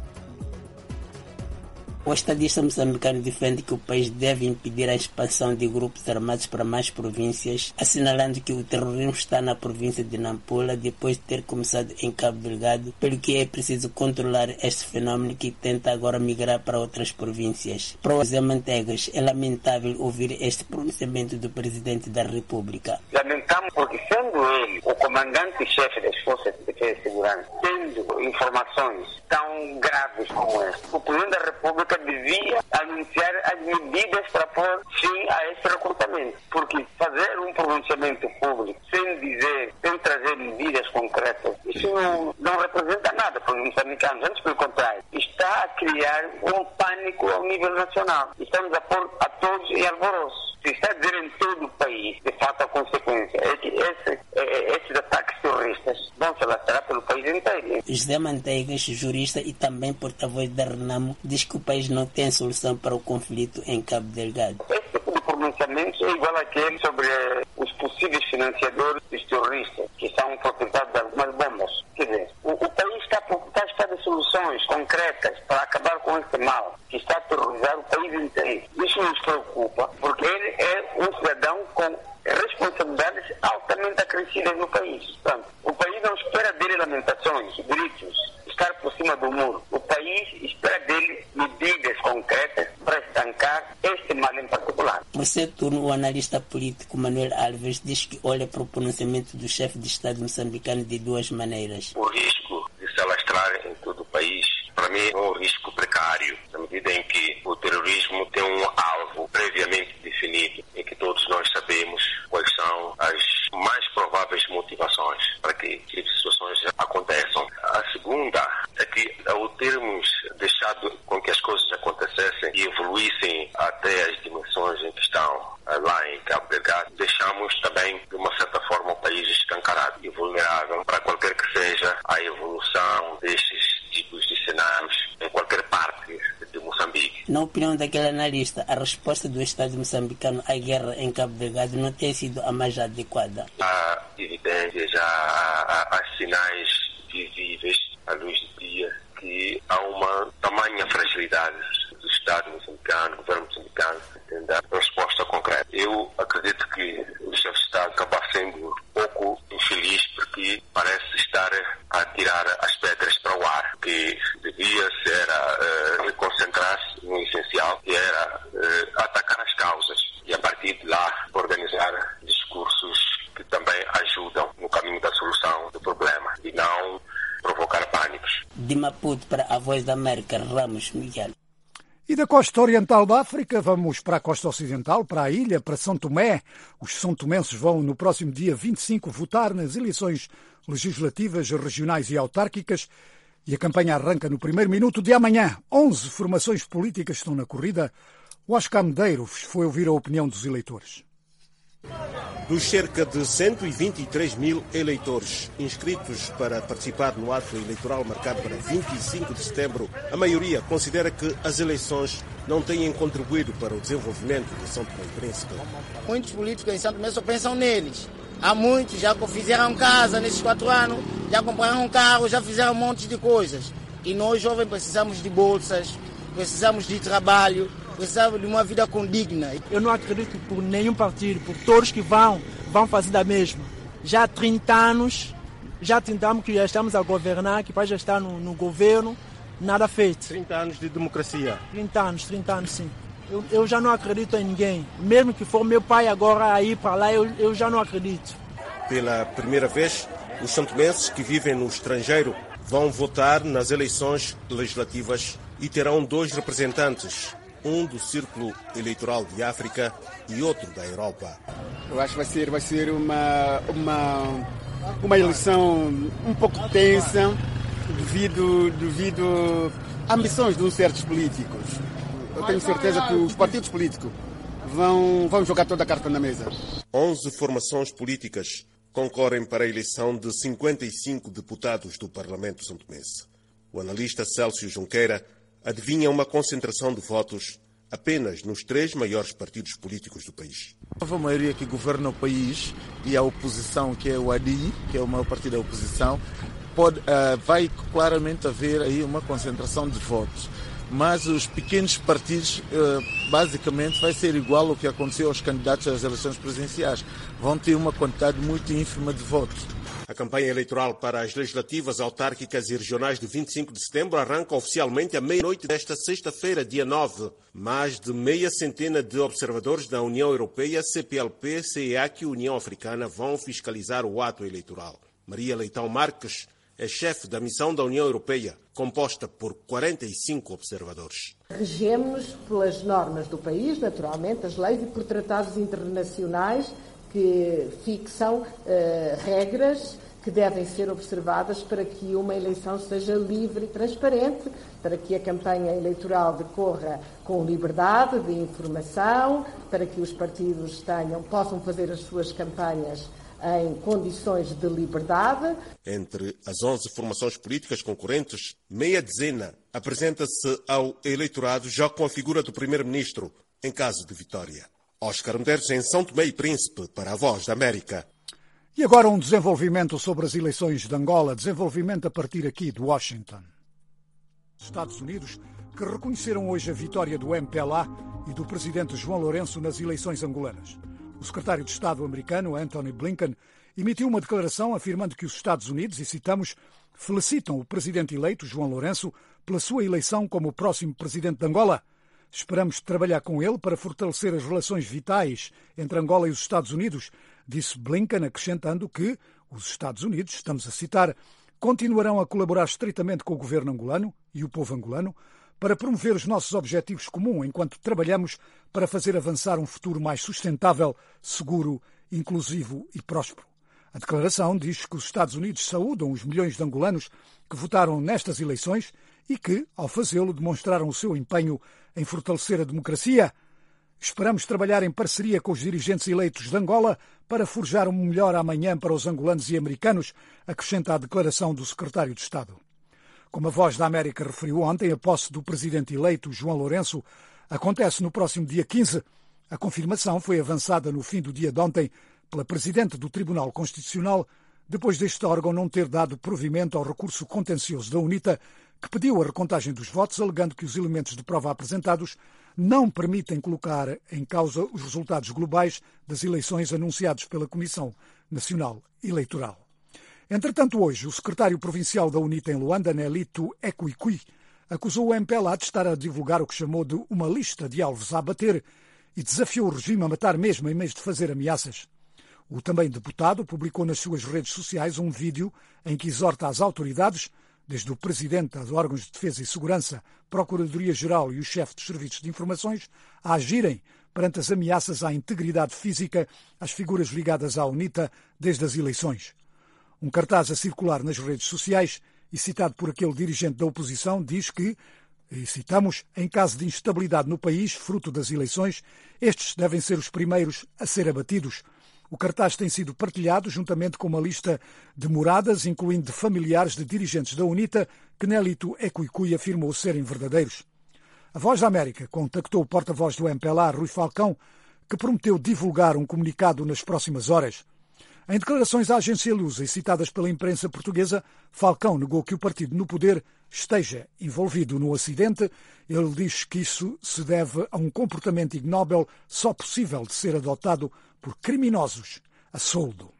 Speaker 6: O estadista moçambicano defende que o país deve impedir a expansão de grupos armados para mais províncias, assinalando que o terrorismo está na província de Nampula depois de ter começado em Cabo Delgado, pelo que é preciso controlar este fenômeno que tenta agora migrar para outras províncias. Para o José Manteigas, é lamentável ouvir este pronunciamento do presidente da República.
Speaker 7: Lamentamos porque, sendo ele o comandante-chefe das Forças de Defesa e Segurança, tendo informações tão graves como esta, o presidente da República devia anunciar as medidas para pôr fim a este recrutamento. Porque fazer um pronunciamento público sem trazer medidas concretas, isso não representa nada para os moçambicanos. Antes, pelo contrário, está a criar um pânico ao nível nacional. Estamos a pôr a todos em alvoroço. Se está a dizer em todo o país, de fato, a consequência é que esses ataques terroristas vão se alastrar pelo país inteiro.
Speaker 6: José Manteigas, jurista e também porta-voz da RENAM, diz que o país não tem solução para o conflito em Cabo Delgado.
Speaker 7: Esse tipo de pronunciamento é igual àquele sobre os possíveis financiadores dos terroristas, que são proprietários de algumas bombas. Quer dizer, o país está a precisar de soluções concretas para acabar com este mal que está a terrorizar o país inteiro. Isso nos preocupa, porque ele é um cidadão com responsabilidades altamente acrescidas no país. Portanto, o país não espera dele lamentações, gritos, estar por cima do muro. O país espera dele medidas concretas para estancar este mal em particular.
Speaker 6: Por seu turno, o analista político Manuel Alves diz que olha para o pronunciamento do chefe de Estado moçambicano de duas maneiras.
Speaker 8: O risco de se alastrar em todo o país, para mim, é um risco precário, na medida em que o terrorismo tem um alvo previamente definido, em que todos nós sabemos quais são as mais prováveis motivações para que essas situações aconteçam. A segunda é que, ao termos deixado com que as coisas acontecessem e evoluíssem até as dimensões em que estão lá em Cabo Delgado, deixamos também, de uma certa forma, o país escancarado e vulnerável para qualquer que seja a evolução destes tipos de cenários em qualquer parte de Moçambique.
Speaker 6: Na opinião daquele analista, a resposta do Estado moçambicano à guerra em Cabo Delgado não tem sido a mais adequada.
Speaker 8: Há evidências, há sinais visíveis à luz do dia que há uma tamanha fragilidade do Estado moçambicano, do governo moçambicano, em dar resposta concreta. Eu acredito que o chefe está a acabar sendo um pouco infeliz porque parece estar a tirar as pedras para o ar, que devia ser concentrar-se no essencial, que era atacar as causas e a partir de lá organizar discursos que também ajudam no caminho da solução do problema e não provocar pânicos.
Speaker 6: De Maputo para a Voz da América, Ramos Miguel.
Speaker 1: E da costa oriental da África, vamos para a costa ocidental, para a ilha, para São Tomé. Os são-tomenses vão, no próximo dia 25, votar nas eleições legislativas, regionais e autárquicas. E a campanha arranca no primeiro minuto de amanhã. 11 formações políticas estão na corrida. O Oscar Medeiros foi ouvir a opinião dos eleitores.
Speaker 9: Dos cerca de 123 mil eleitores inscritos para participar no ato eleitoral marcado para 25 de setembro, a maioria considera que as eleições não têm contribuído para o desenvolvimento de São Tomé e Príncipe.
Speaker 10: Muitos políticos em São Tomé só pensam neles. Há muitos já fizeram casa nesses 4 anos, já compraram um carro, já fizeram um monte de coisas. E nós, jovens, precisamos de bolsas, precisamos de trabalho, precisamos de uma vida condigna.
Speaker 11: Eu não acredito por nenhum partido, por todos que vão fazer da mesma. Já há 30 anos, já tentamos que já estamos a governar, que já está no governo, nada feito.
Speaker 9: 30 anos de democracia.
Speaker 11: 30 anos sim. Eu já não acredito em ninguém. Mesmo que for meu pai agora a ir para lá, eu já não acredito.
Speaker 9: Pela primeira vez, os santomenses que vivem no estrangeiro vão votar nas eleições legislativas e terão 2 representantes, um do Círculo Eleitoral de África e outro da Europa.
Speaker 12: Eu acho que vai ser uma eleição um pouco tensa devido a ambições de uns certos políticos. Eu tenho certeza que os partidos políticos vão jogar toda a carta na mesa.
Speaker 9: 11 formações políticas concorrem para a eleição de 55 deputados do Parlamento santomense. O analista Célcio Junqueira adivinha uma concentração de votos apenas nos 3 maiores partidos políticos do país.
Speaker 13: A nova maioria que governa o país e a oposição, que é o ADI, que é o maior partido da oposição, vai claramente haver aí uma concentração de votos. Mas os pequenos partidos, basicamente, vai ser igual ao que aconteceu aos candidatos às eleições presidenciais. Vão ter uma quantidade muito ínfima de votos.
Speaker 9: A campanha eleitoral para as legislativas, autárquicas e regionais de 25 de setembro arranca oficialmente à meia-noite desta sexta-feira, dia 9. Mais de meia centena de observadores da União Europeia, CPLP, CEAC e União Africana vão fiscalizar o ato eleitoral. Maria Leitão Marques é chefe da missão da União Europeia, composta por 45 observadores.
Speaker 14: Regemos-nos pelas normas do país, naturalmente, as leis e por tratados internacionais que fixam regras que devem ser observadas para que uma eleição seja livre e transparente, para que a campanha eleitoral decorra com liberdade de informação, para que os partidos possam fazer as suas campanhas em condições de liberdade.
Speaker 9: Entre as 11 formações políticas concorrentes, meia dezena apresenta-se ao eleitorado já com a figura do primeiro-ministro, em caso de vitória. Oscar Medeiros, em São Tomé e Príncipe, para a Voz da América.
Speaker 1: E agora um desenvolvimento sobre as eleições de Angola, desenvolvimento a partir aqui de Washington. Os Estados Unidos, que reconheceram hoje a vitória do MPLA e do presidente João Lourenço nas eleições angolanas. O secretário de Estado americano, Antony Blinken, emitiu uma declaração afirmando que os Estados Unidos, e citamos, felicitam o presidente eleito, João Lourenço, pela sua eleição como o próximo presidente de Angola. Esperamos trabalhar com ele para fortalecer as relações vitais entre Angola e os Estados Unidos, disse Blinken, acrescentando que os Estados Unidos, estamos a citar, continuarão a colaborar estreitamente com o governo angolano e o povo angolano para promover os nossos objetivos comuns enquanto trabalhamos para fazer avançar um futuro mais sustentável, seguro, inclusivo e próspero. A declaração diz que os Estados Unidos saúdam os milhões de angolanos que votaram nestas eleições e que, ao fazê-lo, demonstraram o seu empenho em fortalecer a democracia. Esperamos trabalhar em parceria com os dirigentes eleitos de Angola para forjar um melhor amanhã para os angolanos e americanos, acrescenta a declaração do secretário de Estado. Como a Voz da América referiu ontem, a posse do presidente eleito, João Lourenço, acontece no próximo dia 15. A confirmação foi avançada no fim do dia de ontem pela presidente do Tribunal Constitucional, depois deste órgão não ter dado provimento ao recurso contencioso da UNITA, que pediu a recontagem dos votos, alegando que os elementos de prova apresentados não permitem colocar em causa os resultados globais das eleições anunciados pela Comissão Nacional Eleitoral. Entretanto, hoje, o secretário provincial da UNITA em Luanda, Nelito Ekwikwi, acusou o MPLA de estar a divulgar o que chamou de uma lista de alvos a abater e desafiou o regime a matar mesmo em vez de fazer ameaças. O também deputado publicou nas suas redes sociais um vídeo em que exorta as autoridades, desde o presidente dos órgãos de defesa e segurança, Procuradoria-Geral e o chefe dos serviços de informações, a agirem perante as ameaças à integridade física às figuras ligadas à UNITA desde as eleições. Um cartaz a circular nas redes sociais e citado por aquele dirigente da oposição diz que, e citamos, em caso de instabilidade no país, fruto das eleições, estes devem ser os primeiros a ser abatidos. O cartaz tem sido partilhado juntamente com uma lista de moradas, incluindo de familiares de dirigentes da UNITA, que Nelito Ekwikwi afirmou serem verdadeiros. A Voz da América contactou o porta-voz do MPLA, Rui Falcão, que prometeu divulgar um comunicado nas próximas horas. Em declarações à agência Lusa e citadas pela imprensa portuguesa, Falcão negou que o partido no poder esteja envolvido no acidente. Ele diz que isso se deve a um comportamento ignóbil só possível de ser adotado por criminosos a soldo.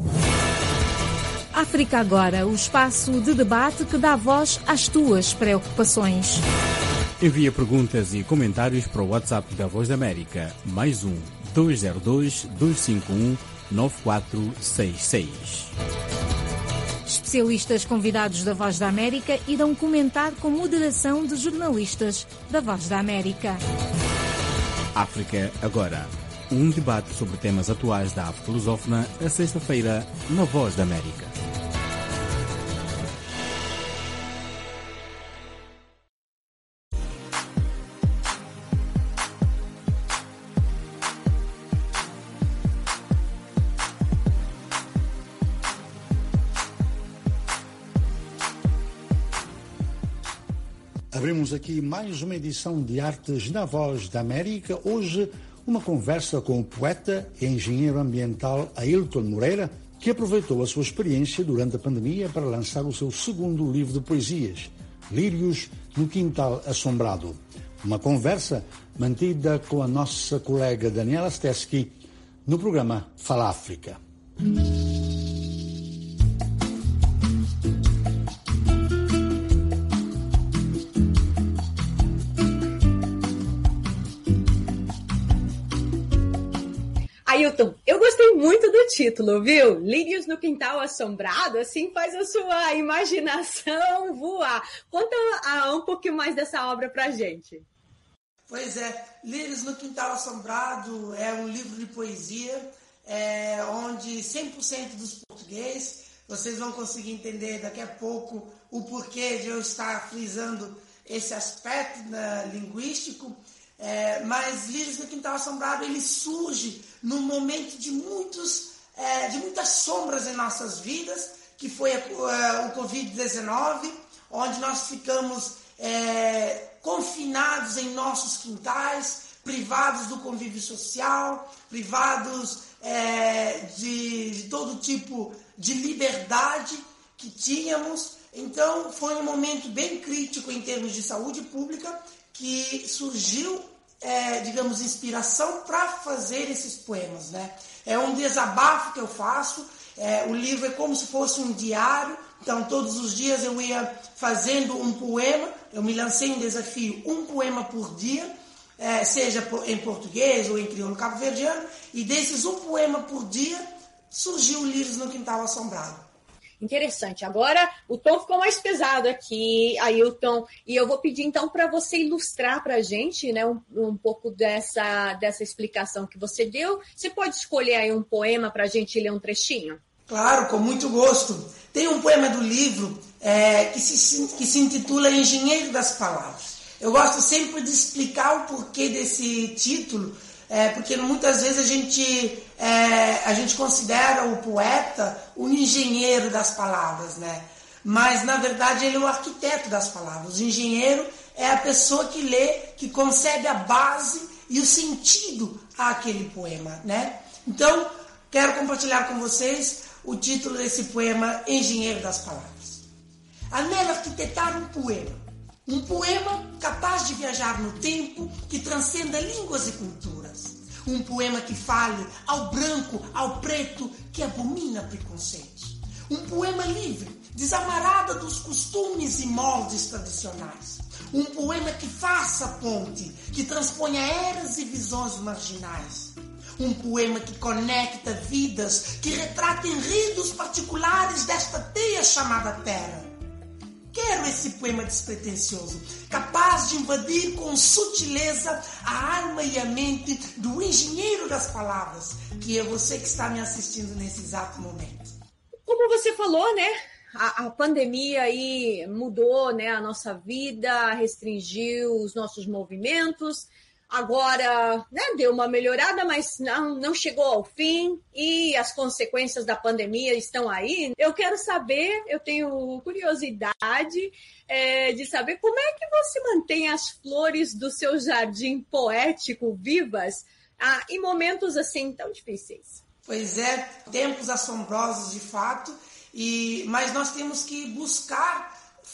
Speaker 21: África Agora, o espaço de debate que dá voz às tuas preocupações.
Speaker 17: Envia perguntas e comentários para o WhatsApp da Voz da América, +1 202 251 9466.
Speaker 21: Especialistas convidados da Voz da América irão comentar com moderação de jornalistas da Voz da América.
Speaker 17: África Agora, um debate sobre temas atuais da África lusófona, a sexta-feira, na Voz da América.
Speaker 2: Abrimos aqui mais uma edição de Artes na Voz da América. Hoje, uma conversa com o poeta e engenheiro ambiental Ailton Moreira, que aproveitou a sua experiência durante a pandemia para lançar o seu segundo livro de poesias, Lírios no Quintal Assombrado. Uma conversa mantida com a nossa colega Daniela Stesky no programa Fala África.
Speaker 22: Ailton, eu gostei muito do título, viu? Lírios no Quintal Assombrado, assim faz a sua imaginação voar. Conta um pouquinho mais dessa obra pra gente.
Speaker 23: Pois é, Lírios no Quintal Assombrado é um livro de poesia onde 100% dos portugueses, vocês vão conseguir entender daqui a pouco o porquê de eu estar frisando esse aspecto linguístico. Mas Lírios no Quintal Assombrado, ele surge num momento de muitas sombras em nossas vidas, que foi o Covid-19, onde nós ficamos confinados em nossos quintais, privados do convívio social, privados de todo tipo de liberdade que tínhamos. Então, foi um momento bem crítico em termos de saúde pública, que surgiu, inspiração para fazer esses poemas, né? É um desabafo que eu faço, o livro é como se fosse um diário, então todos os dias eu ia fazendo um poema, eu me lancei um desafio, um poema por dia, seja em português ou em crioulo cabo-verdiano, e desses um poema por dia surgiu Lírios no Quintal Assombrado.
Speaker 22: Interessante. Agora o tom ficou mais pesado aqui, Ailton, e eu vou pedir então para você ilustrar para a gente, né, um pouco dessa explicação que você deu. Você pode escolher aí um poema para a gente ler um trechinho?
Speaker 23: Claro, com muito gosto. Tem um poema do livro que se intitula Engenheiro das Palavras. Eu gosto sempre de explicar o porquê desse título, porque muitas vezes a gente considera o poeta um engenheiro das palavras, né? Mas, na verdade, ele é o arquiteto das palavras. O engenheiro é a pessoa que lê, que concebe a base e o sentido àquele poema, né? Então, quero compartilhar com vocês o título desse poema, Engenheiro das Palavras. Anelo arquitetar um poema, Um poema capaz de viajar no tempo, que transcenda línguas e culturas. Um poema que fale ao branco, ao preto, que abomina preconceitos. Um poema livre, desamarrado dos costumes e moldes tradicionais. Um poema que faça ponte, que transponha eras e visões marginais. Um poema que conecta vidas, que retrata enredos particulares desta teia chamada Terra. Quero esse poema despretensioso, capaz de invadir com sutileza a alma e a mente do engenheiro das palavras, que é você que está me assistindo nesse exato momento.
Speaker 22: Como você falou, né? A pandemia aí mudou, né, a nossa vida, restringiu os nossos movimentos. Agora, né, deu uma melhorada, mas não chegou ao fim e as consequências da pandemia estão aí. Eu quero saber, eu tenho curiosidade de saber como é que você mantém as flores do seu jardim poético vivas em momentos assim tão difíceis.
Speaker 23: Pois é, tempos assombrosos de fato, mas nós temos que buscar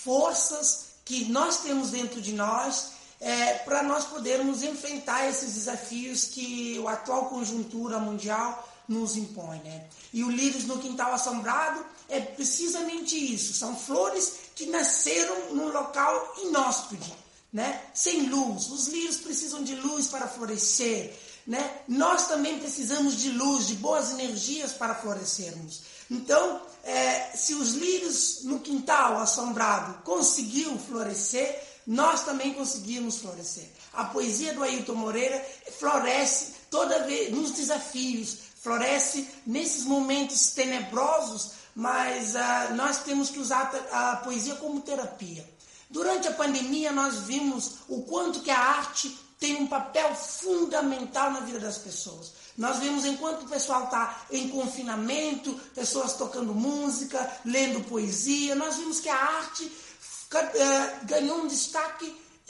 Speaker 23: forças que nós temos dentro de nós, para nós podermos enfrentar esses desafios que a atual conjuntura mundial nos impõe, né? E o Lírios no Quintal Assombrado é precisamente isso. São flores que nasceram num local inóspito, né? Sem luz. Os lírios precisam de luz para florescer, né? Nós também precisamos de luz, de boas energias para florescermos. Então, se os lírios no quintal assombrado conseguiu florescer, nós também conseguimos florescer. A poesia do Ailton Moreira floresce toda vez nos desafios, floresce nesses momentos tenebrosos, mas nós temos que usar a poesia como terapia. Durante a pandemia, nós vimos o quanto que a arte tem um papel fundamental na vida das pessoas. Nós vemos, enquanto o pessoal está em confinamento, pessoas tocando música, lendo poesia, nós vimos que a arte ganhou um destaque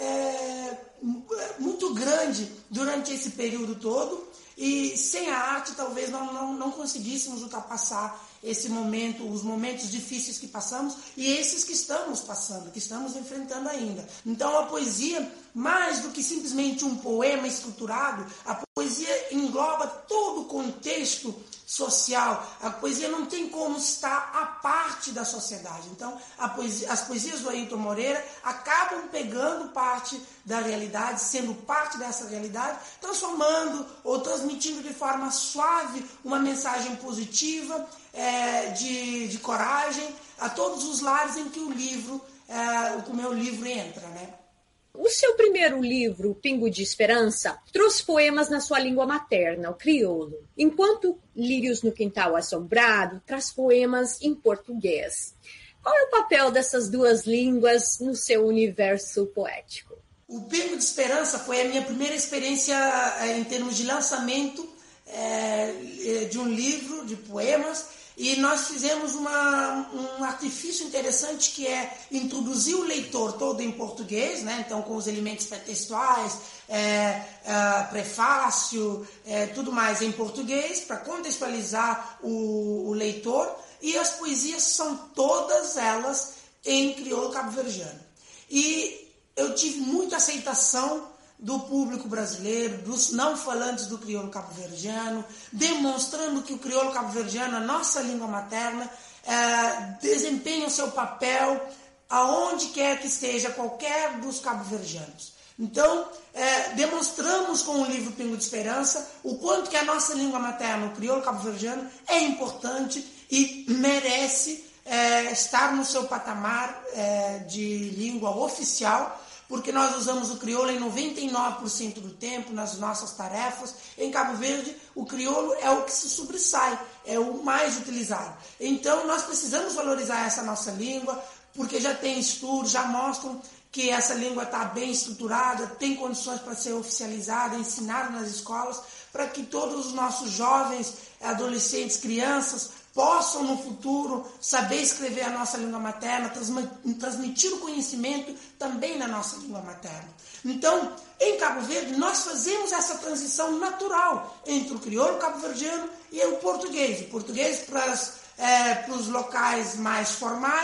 Speaker 23: muito grande durante esse período todo, e sem a arte talvez não conseguíssemos ultrapassar esse momento, os momentos difíceis que passamos e esses que estamos passando, que estamos enfrentando ainda. Então a poesia, mais do que simplesmente um poema estruturado, a poesia engloba todo o contexto social. A poesia não tem como estar à parte da sociedade. Então as poesias do Ailton Moreira acabam pegando parte da realidade, sendo parte dessa realidade, transformando ou transmitindo de forma suave uma mensagem positiva, de coragem a todos os lares em que o meu livro entra, né?
Speaker 22: O seu primeiro livro, Pingo de Esperança, trouxe poemas na sua língua materna, o crioulo, enquanto Lírios no Quintal Assombrado traz poemas em português. Qual é o papel dessas duas línguas no seu universo poético?
Speaker 23: O Pingo de Esperança foi a minha primeira experiência em termos de lançamento de um livro de poemas. E nós fizemos um artifício interessante, que é introduzir o leitor todo em português, né? Então com os elementos pré-textuais, prefácio, tudo mais em português, para contextualizar o leitor. E as poesias são todas elas em crioulo cabo-verdiano. E eu tive muita aceitação do público brasileiro, dos não falantes do crioulo cabo-verdiano, demonstrando que o crioulo cabo-verdiano, a nossa língua materna, desempenha o seu papel aonde quer que esteja qualquer dos cabo-verdianos. Então, demonstramos com o livro Pingo de Esperança o quanto que a nossa língua materna, o crioulo cabo-verdiano, é importante e merece estar no seu patamar de língua oficial, porque nós usamos o crioulo em 99% do tempo nas nossas tarefas. Em Cabo Verde, o crioulo é o que se sobressai, é o mais utilizado. Então, nós precisamos valorizar essa nossa língua, porque já tem estudos, já mostram que essa língua está bem estruturada, tem condições para ser oficializada, ensinada nas escolas, para que todos os nossos jovens, adolescentes, crianças, possam no futuro saber escrever a nossa língua materna, transmitir o conhecimento também na nossa língua materna. Então, em Cabo Verde, nós fazemos essa transição natural entre o crioulo cabo-verdiano e o português. O português para os locais mais formais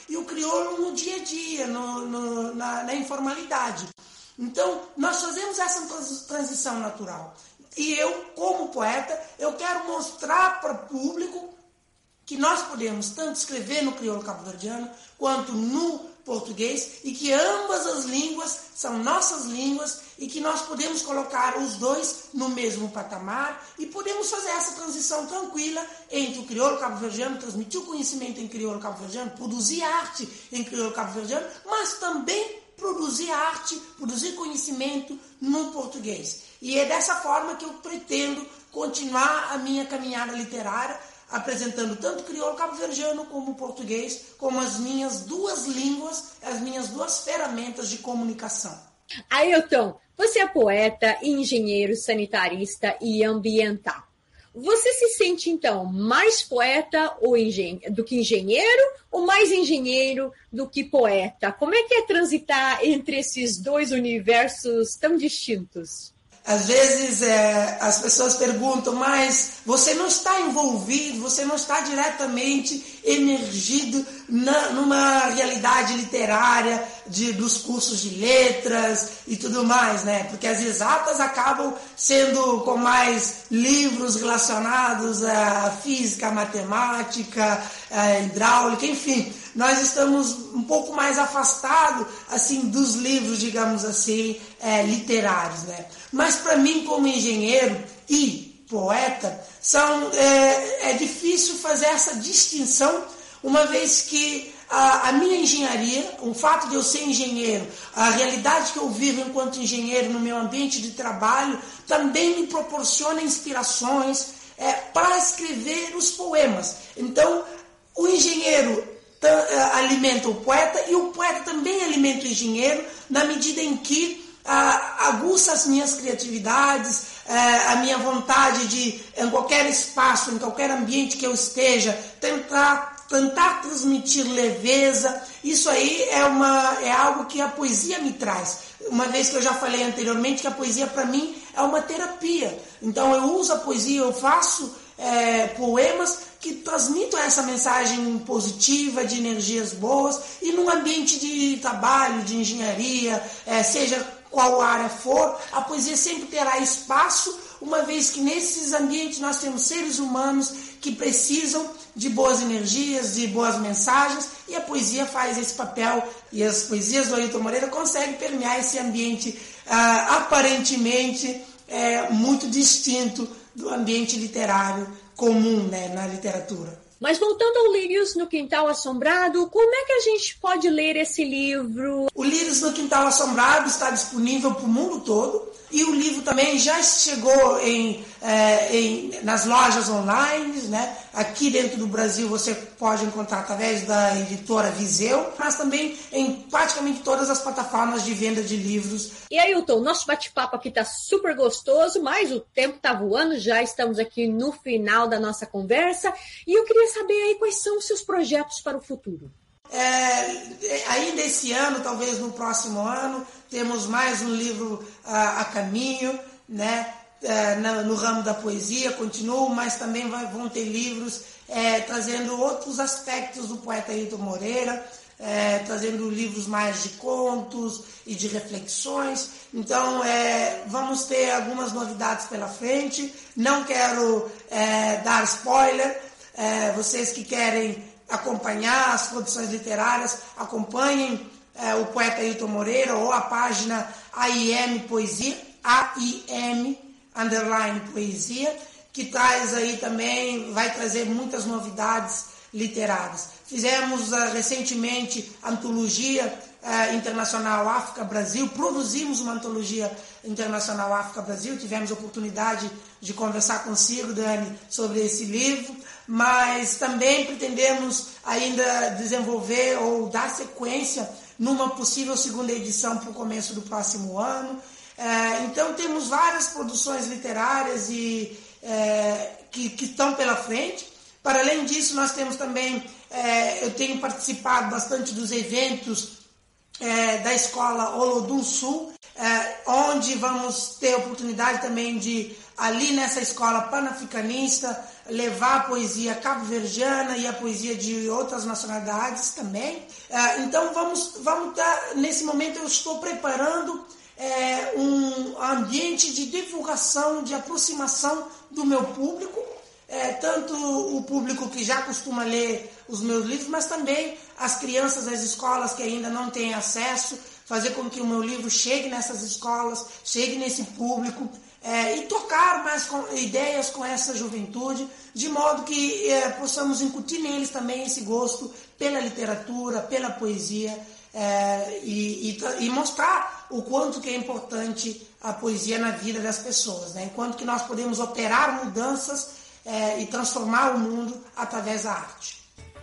Speaker 23: e o crioulo no dia a dia, na informalidade. Então, nós fazemos essa transição natural. E eu, como poeta, eu quero mostrar para o público que nós podemos tanto escrever no crioulo cabo-verdiano quanto no português e que ambas as línguas são nossas línguas e que nós podemos colocar os dois no mesmo patamar e podemos fazer essa transição tranquila entre o crioulo cabo-verdiano, transmitir o conhecimento em crioulo cabo-verdiano, produzir arte em crioulo cabo-verdiano, mas também produzir arte, produzir conhecimento no português. E é dessa forma que eu pretendo continuar a minha caminhada literária, apresentando tanto o crioulo cabo-verdiano como o português, como as minhas duas línguas, as minhas duas ferramentas de comunicação.
Speaker 22: Ailton, você é poeta, engenheiro, sanitarista e ambiental. Você se sente, então, mais poeta do que engenheiro ou mais engenheiro do que poeta? Como é que é transitar entre esses dois universos tão distintos?
Speaker 23: Às vezes as pessoas perguntam, mas você não está envolvido, você não está diretamente emergido numa realidade literária dos cursos de letras e tudo mais, né? Porque as exatas acabam sendo com mais livros relacionados à física, à matemática, à hidráulica, enfim. Nós estamos um pouco mais afastados assim, dos livros, digamos assim, literários, né? Mas para mim, como engenheiro e poeta, é difícil fazer essa distinção, uma vez que a minha engenharia, o fato de eu ser engenheiro, a realidade que eu vivo enquanto engenheiro no meu ambiente de trabalho, também me proporciona inspirações para escrever os poemas. Então, o engenheiro alimenta o poeta e o poeta também alimenta o engenheiro na medida em que aguça as minhas criatividades, a minha vontade de, em qualquer espaço, em qualquer ambiente que eu esteja, tentar transmitir leveza. Isso aí é algo que a poesia me traz. Uma vez que eu já falei anteriormente que a poesia para mim é uma terapia. Então eu uso a poesia, eu faço poemas que transmitam essa mensagem positiva, de energias boas, e num ambiente de trabalho, de engenharia, seja qual área for, a poesia sempre terá espaço, uma vez que nesses ambientes nós temos seres humanos que precisam de boas energias, de boas mensagens, e a poesia faz esse papel, e as poesias do Ailton Moreira conseguem permear esse ambiente aparentemente muito distinto do ambiente literário comum, né, na literatura.
Speaker 22: Mas voltando ao Lírios no Quintal Assombrado, como é que a gente pode ler esse livro?
Speaker 23: O Lírios no Quintal Assombrado está disponível para o mundo todo e o livro também já chegou nas lojas online, né? Aqui dentro do Brasil você pode encontrar através da editora Viseu, mas também em praticamente todas as plataformas de venda de livros.
Speaker 22: E Ailton, nosso bate-papo aqui está super gostoso, mas o tempo está voando, já estamos aqui no final da nossa conversa e eu queria saber aí quais são os seus projetos para o futuro.
Speaker 23: Ainda esse ano, talvez no próximo ano, temos mais um livro a caminho, né? No ramo da poesia, continuo, mas também vão ter livros trazendo outros aspectos do poeta Ailton Moreira, trazendo livros mais de contos e de reflexões. Então, vamos ter algumas novidades pela frente. Não quero dar spoiler. Vocês que querem acompanhar as produções literárias, acompanhem o poeta Ailton Moreira ou a página AIM Poesia, AIM_Poesia, que traz aí também, vai trazer muitas novidades literárias. Fizemos recentemente a antologia internacional África-Brasil, produzimos uma antologia internacional África-Brasil, tivemos a oportunidade de conversar consigo, Dani, sobre esse livro, mas também pretendemos ainda desenvolver ou dar sequência numa possível segunda edição para o começo do próximo ano. Então temos várias produções literárias que estão pela frente. Para além disso, nós temos também, eu tenho participado bastante dos eventos da escola Olodum Sul, onde vamos ter a oportunidade também de, ali nessa escola panafricanista, levar a poesia cabo-verdiana e a poesia de outras nacionalidades também. Então vamos nesse momento eu estou preparando um ambiente de divulgação, de aproximação do meu público, tanto o público que já costuma ler os meus livros, mas também as crianças das escolas que ainda não têm acesso, fazer com que o meu livro chegue nessas escolas, chegue nesse público, e tocar mais ideias com essa juventude, de modo que possamos incutir neles também esse gosto pela literatura, pela poesia, e mostrar o quanto que é importante a poesia na vida das pessoas, né? Enquanto que nós podemos operar mudanças e transformar o mundo através da arte.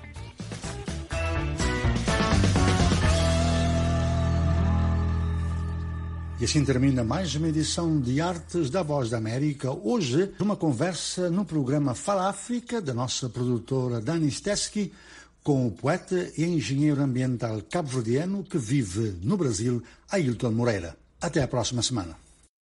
Speaker 2: E assim termina mais uma edição de Artes da Voz da América. Hoje, uma conversa no programa Fala África, da nossa produtora Dani Steski, com o poeta e engenheiro ambiental cabo-verdiano que vive no Brasil, Ailton Moreira. Até a próxima semana.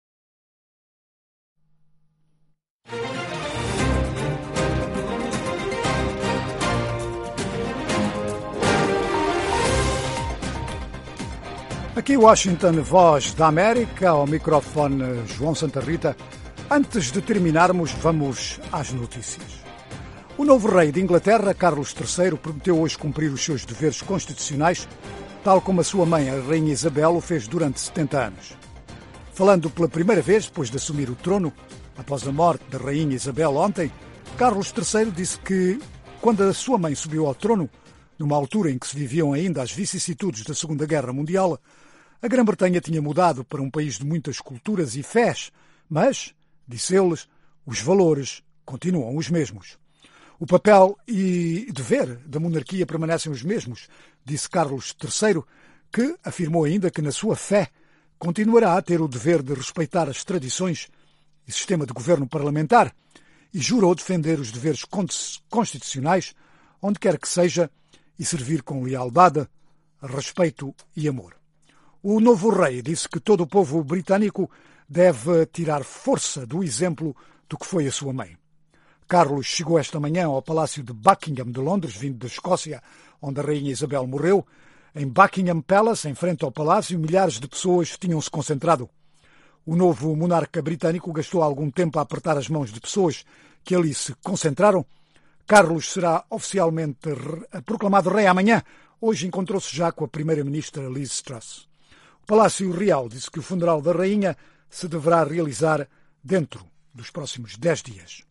Speaker 1: Aqui Washington, Voz da América, ao microfone João Santa Rita. Antes de terminarmos, vamos às notícias. O novo rei de Inglaterra, Carlos III, prometeu hoje cumprir os seus deveres constitucionais, tal como a sua mãe, a Rainha Isabel, o fez durante 70 anos. Falando pela primeira vez depois de assumir o trono, após a morte da Rainha Isabel ontem, Carlos III disse que, quando a sua mãe subiu ao trono, numa altura em que se viviam ainda as vicissitudes da Segunda Guerra Mundial, a Grã-Bretanha tinha mudado para um país de muitas culturas e fés, mas, disse eles, os valores continuam os mesmos. O papel e dever da monarquia permanecem os mesmos, disse Carlos III, que afirmou ainda que, na sua fé, continuará a ter o dever de respeitar as tradições e sistema de governo parlamentar e jurou defender os deveres constitucionais, onde quer que seja, e servir com lealdade, respeito e amor. O novo rei disse que todo o povo britânico deve tirar força do exemplo do que foi a sua mãe. Carlos chegou esta manhã ao Palácio de Buckingham de Londres, vindo da Escócia, onde a Rainha Isabel morreu. Em Buckingham Palace, em frente ao palácio, milhares de pessoas tinham-se concentrado. O novo monarca britânico gastou algum tempo a apertar as mãos de pessoas que ali se concentraram. Carlos será oficialmente proclamado rei amanhã. Hoje encontrou-se já com a primeira-ministra Liz Truss. O Palácio Real disse que o funeral da rainha se deverá realizar dentro dos próximos 10 dias.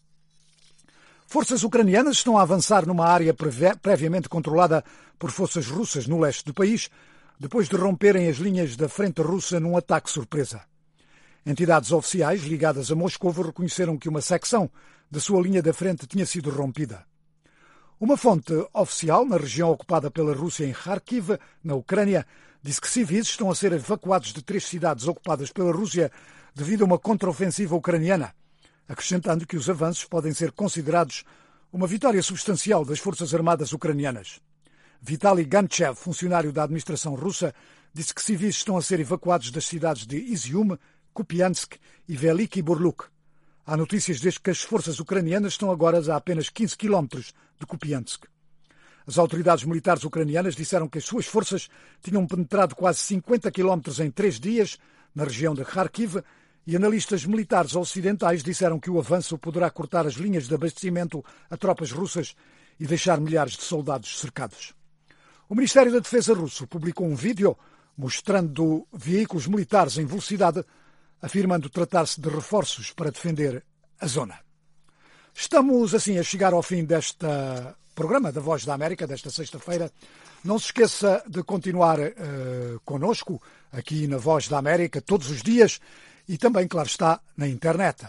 Speaker 1: Forças ucranianas estão a avançar numa área previamente controlada por forças russas no leste do país, depois de romperem as linhas da frente russa num ataque surpresa. Entidades oficiais ligadas a Moscou reconheceram que uma secção da sua linha da frente tinha sido rompida. Uma fonte oficial na região ocupada pela Rússia em Kharkiv, na Ucrânia, disse que civis estão a ser evacuados de 3 cidades ocupadas pela Rússia devido a uma contraofensiva ucraniana, acrescentando que os avanços podem ser considerados uma vitória substancial das forças armadas ucranianas. Vitaly Gantchev, funcionário da administração russa, disse que civis estão a ser evacuados das cidades de Izium, Kupiansk e Veliki Burluk. Há notícias desde que as forças ucranianas estão agora a apenas 15 quilómetros de Kupiansk. As autoridades militares ucranianas disseram que as suas forças tinham penetrado quase 50 quilómetros em 3 dias na região de Kharkiv e analistas militares ocidentais disseram que o avanço poderá cortar as linhas de abastecimento a tropas russas e deixar milhares de soldados cercados. O Ministério da Defesa russo publicou um vídeo mostrando veículos militares em velocidade, afirmando tratar-se de reforços para defender a zona. Estamos assim a chegar ao fim deste programa da Voz da América, desta sexta-feira. Não se esqueça de continuar connosco aqui na Voz da América todos os dias e também, claro está, na internet,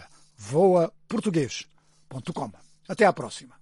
Speaker 1: voaportugues.com. Até à próxima.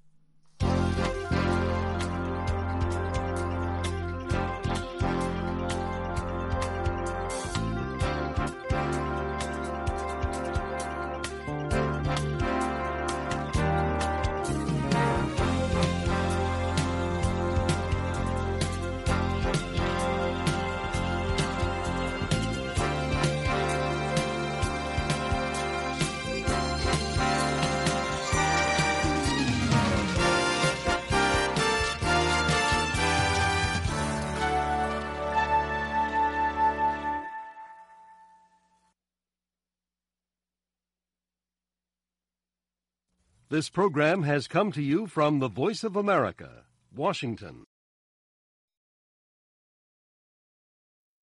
Speaker 3: This program has come to you from the Voice of America, Washington.